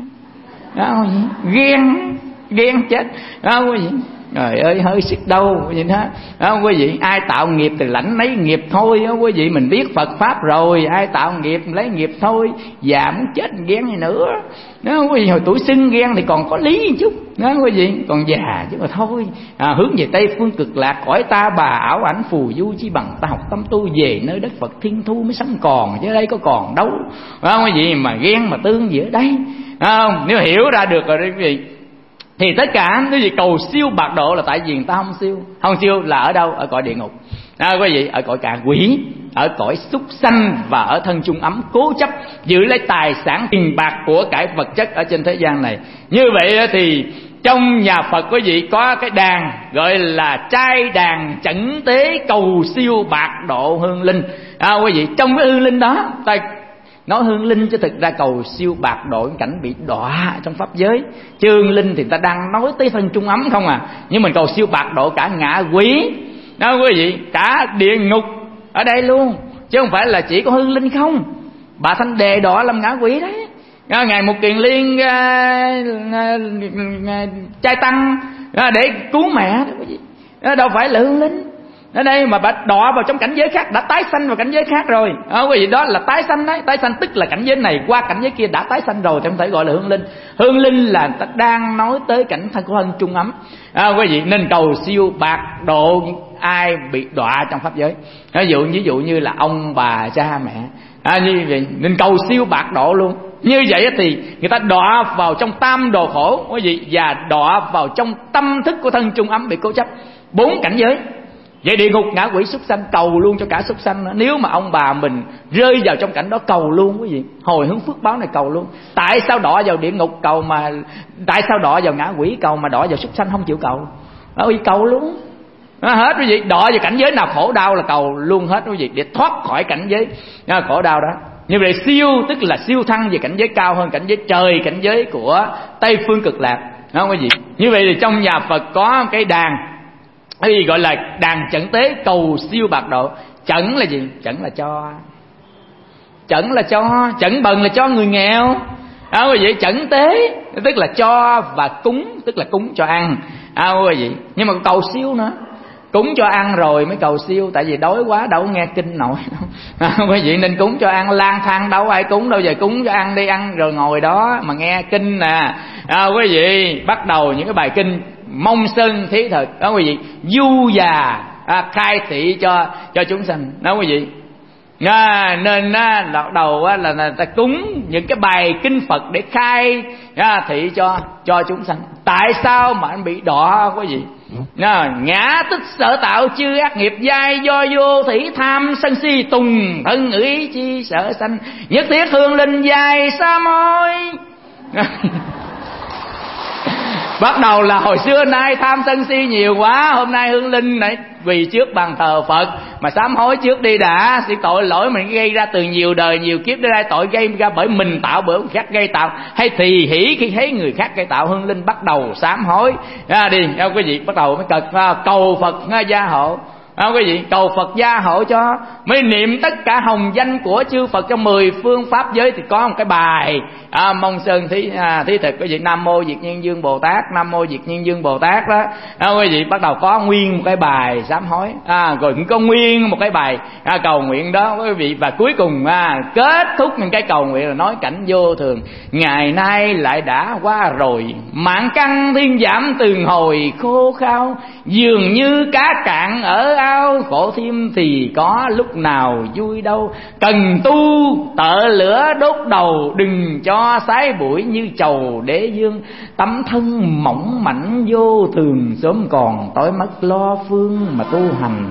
Ghen chết quý vị. Trời ơi hơi xích đâu quý vị đó. Quý vị ai tạo nghiệp thì lãnh lấy nghiệp thôi quý vị. Mình biết Phật pháp rồi, ai tạo nghiệp lấy nghiệp thôi. Già muốn chết ghen gì nữa đó, quý vị. Hồi tuổi xưng ghen thì còn có lý một chút đó quý vị, còn già chứ mà thôi. Hướng về Tây phương cực lạc, cõi ta bà ảo ảnh phù du, chi bằng ta học tâm tu về nơi đất Phật thiên thu mới sống còn, chứ đây có còn đâu quý vị. Mà ghen mà tương giữa đây nếu hiểu ra được rồi quý vị thì tất cả cái gì cầu siêu bạc độ là tại vì người ta không siêu là ở đâu? Ở cõi địa ngục quý vị, ở cõi cạ quỷ, ở cõi súc sanh và ở thân chung ấm, cố chấp giữ lấy tài sản tiền bạc của cải vật chất ở trên thế gian này. Như vậy thì trong nhà Phật quý vị có cái đàn gọi là trai đàn chẩn tế cầu siêu bạc độ hương linh quý vị. Trong cái hương linh đó ta nói hương linh chứ thực ra cầu siêu bạc độ cảnh bị đọa trong pháp giới. Chứ hương linh thì ta đang nói tới thân trung ấm không nhưng mình cầu siêu bạc độ cả ngạ quỷ đó quý vị, cả địa ngục ở đây luôn, chứ không phải là chỉ có hương linh không. Bà Thanh Đề đọa làm ngạ quỷ đấy. Ngài Một Kiền Liên trai tăng để cứu mẹ đó quý vị, đâu phải là hương linh. Ở đây mà bà đọa vào trong cảnh giới khác, đã tái sanh vào cảnh giới khác rồi quý vị. Đó là tái sanh đấy. Tái sanh tức là cảnh giới này qua cảnh giới kia đã tái sanh rồi, thì không thể gọi là hương linh. Hương linh là ta đang nói tới cảnh thân của thân trung ấm quý vị. Nên cầu siêu bạc độ ai bị đọa trong pháp giới. Ví dụ như là ông bà cha mẹ như vậy, nên cầu siêu bạc độ luôn. Như vậy thì người ta đọa vào trong tam đồ khổ quý vị, và đọa vào trong tâm thức của thân trung ấm bị cố chấp. 4 cảnh giới Vậy địa ngục, ngạ quỷ, súc sanh cầu luôn cho cả súc sanh nữa. Nếu mà ông bà mình rơi vào trong cảnh đó cầu luôn quý vị. Hồi hướng phước báo này cầu luôn. Tại sao đọa vào địa ngục cầu mà, tại sao đọa vào ngạ quỷ cầu mà đọa vào súc sanh không chịu cầu? Quý vị cầu luôn. Hết quý vị, đọa vào cảnh giới nào khổ đau là cầu luôn hết quý vị, để thoát khỏi cảnh giới khổ đau đó. Như vậy siêu tức là siêu thăng về cảnh giới cao hơn, cảnh giới trời, cảnh giới của Tây phương cực lạc, đúng không quý vị? Như vậy thì trong nhà Phật có cái đàn, cái gì gọi là đàn chẩn tế cầu siêu bạc độ. Chẩn là gì? Chẩn là cho, chẩn là cho, chẩn bần là cho người nghèo, quý vị. Chẩn tế tức là cho, và cúng tức là cúng cho ăn, quý vị. Nhưng mà cầu siêu nữa, cúng cho ăn rồi mới cầu siêu, tại vì đói quá đâu nghe kinh nổi đâu. Quý vị nên cúng cho ăn, lang thang đâu ai cúng đâu, giờ cúng cho ăn đi, ăn rồi ngồi đó mà nghe kinh nè. Quý vị bắt đầu những cái bài kinh mong sơn thí thực đó quý vị, du già khai thị cho chúng sanh đó quý vị. Nên bắt đầu là ta cúng những cái bài kinh Phật để khai thị cho chúng sanh. Tại sao mà anh bị đọa quý vị? Ngã tích sở tạo chư ác nghiệp dai, do vô thủy tham sân si tùng thân ý chi sở sanh, nhất thiết hương linh dai sa môi. Bắt đầu là hồi xưa nay tham sân si nhiều quá, hôm nay hương linh này vì trước bàn thờ Phật mà sám hối trước đi đã. Sự tội lỗi mình gây ra từ nhiều đời nhiều kiếp đến đây, tội gây ra bởi mình tạo, bởi người khác gây tạo, hay thì hỉ khi thấy người khác gây tạo. Hương linh bắt đầu sám hối đi quý vị, bắt đầu mới cầu Phật gia hộ. Quý vị, cầu Phật gia hộ cho, mới niệm tất cả hồng danh của chư Phật trong 10 phương pháp giới. Thì có một cái bài mong sơn thí thực quý vị, Nam Mô Diệt Nhân Dương Bồ Tát, Nam Mô Diệt Nhân Dương Bồ Tát đó. Quý vị bắt đầu có nguyên một cái bài sám hối, rồi cũng có nguyên một cái bài cầu nguyện đó quý vị. Và cuối cùng kết thúc những cái cầu nguyện là nói cảnh vô thường, ngày nay lại đã qua rồi, mạng căn thiên giảm từng hồi khô khao, dường như cá cạn ở ao, khổ thêm thì có lúc nào vui đâu, cần tu tợ lửa đốt đầu, đừng cho sái bụi như chầu đế dương, tấm thân mỏng mảnh vô thường, sớm còn tối mất lo phương mà tu hành.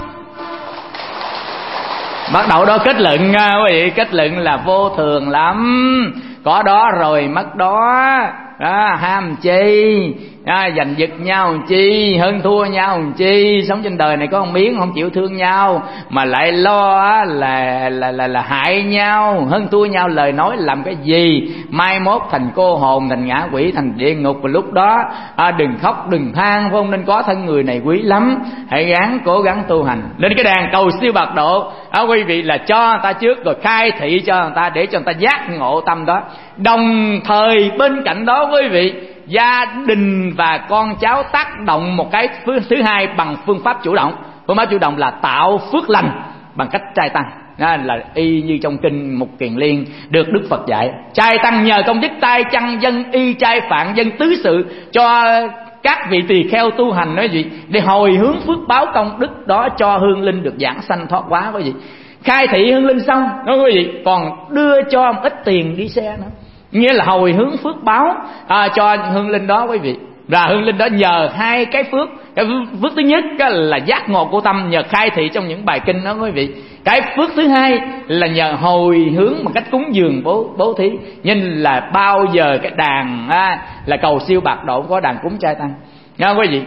Bắt đầu đó kết luận quý vị, kết luận là vô thường lắm, có đó rồi mất đó, ham chi, giành giật nhau chi, hơn thua nhau chi, sống trên đời này có một miếng không chịu thương nhau mà lại lo là hại nhau, hơn thua nhau lời nói làm cái gì, mai mốt thành cô hồn, thành ngã quỷ, thành địa ngục. Và lúc đó đừng khóc đừng than, không nên có thân người này quý lắm, hãy gắng cố gắng tu hành. Nên cái đàn cầu siêu bạc độ quý vị là cho người ta trước, rồi khai thị cho người ta để cho người ta giác ngộ tâm đó. Đồng thời bên cạnh đó quý vị, gia đình và con cháu tác động một cái thứ hai bằng phương pháp chủ động. Phương pháp chủ động là tạo phước lành bằng cách trai tăng, là y như trong kinh Mục Kiền Liên được Đức Phật dạy. Trai tăng nhờ công đức tai chăng dân y trai phạn dân tứ sự cho các vị tỳ kheo tu hành nói gì, để hồi hướng phước báo công đức đó cho hương linh được giảng sanh thoát hóa quý vị. Khai thị hương linh xong đó quý vị, còn đưa cho một ít tiền đi xe nữa, nghĩa là hồi hướng phước báo cho hương linh đó quý vị. Và hương linh đó nhờ hai cái phước. Cái phước thứ nhất là giác ngộ của tâm, nhờ khai thị trong những bài kinh đó quý vị. Cái phước thứ hai là nhờ hồi hướng một cách cúng dường bố thí. Nên là bao giờ cái đàn là cầu siêu bạc độ có đàn cúng trai tăng quý vị.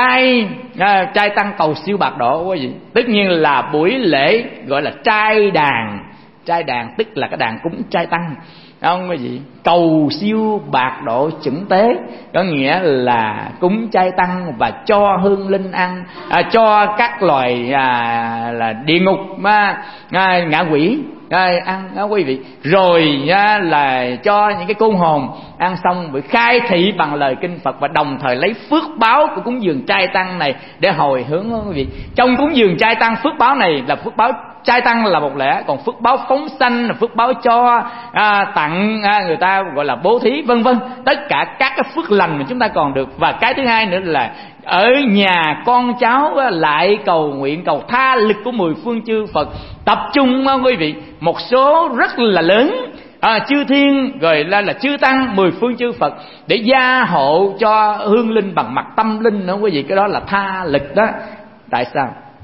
Trai tăng cầu siêu bạc độ quý vị, tất nhiên là buổi lễ gọi là trai đàn. Trai đàn tức là cái đàn cúng trai tăng, không quý vị. Cầu siêu bạc độ chuẩn tế có nghĩa là cúng trai tăng và cho hương linh ăn, cho các loài là địa ngục ngạ quỷ ăn đó quý vị. Rồi là cho những cái côn hồn ăn xong bị khai thị bằng lời kinh Phật, và đồng thời lấy phước báo của cúng dường trai tăng này để hồi hướng đó quý vị. Trong cúng dường trai tăng, phước báo này là phước báo trai tăng là một lẽ, còn phước báo phóng sanh là phước báo cho tặng người ta gọi là bố thí vân vân. Tất cả các cái phước lành mà chúng ta còn được. Và cái thứ hai nữa là ở nhà con cháu lại cầu nguyện, cầu tha lực của 10 phương chư Phật, tập trung quý vị một số rất là lớn chư thiên rồi là chư tăng 10 phương chư Phật để gia hộ cho hương linh bằng mặt tâm linh nữa quý vị. Cái đó là tha lực đó. Tại sao?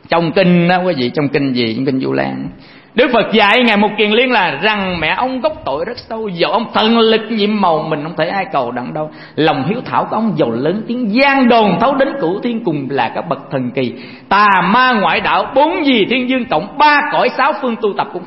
Trong kinh đó quý vị, trong kinh gì? Trong kinh Vu Lan, Đức Phật dạy Ngài Mục Kiền Liên là rằng mẹ ông gốc tội rất sâu, dẫu ông thần lực nhiệm màu mình không thể ai cầu đặng đâu. Lòng hiếu thảo của ông dầu lớn tiếng gian đồn thấu đến cửu thiên, cùng là các bậc thần kỳ. Tà ma ngoại đạo 4 gì thiên dương cộng 3 cõi 6 phương tu tập cũng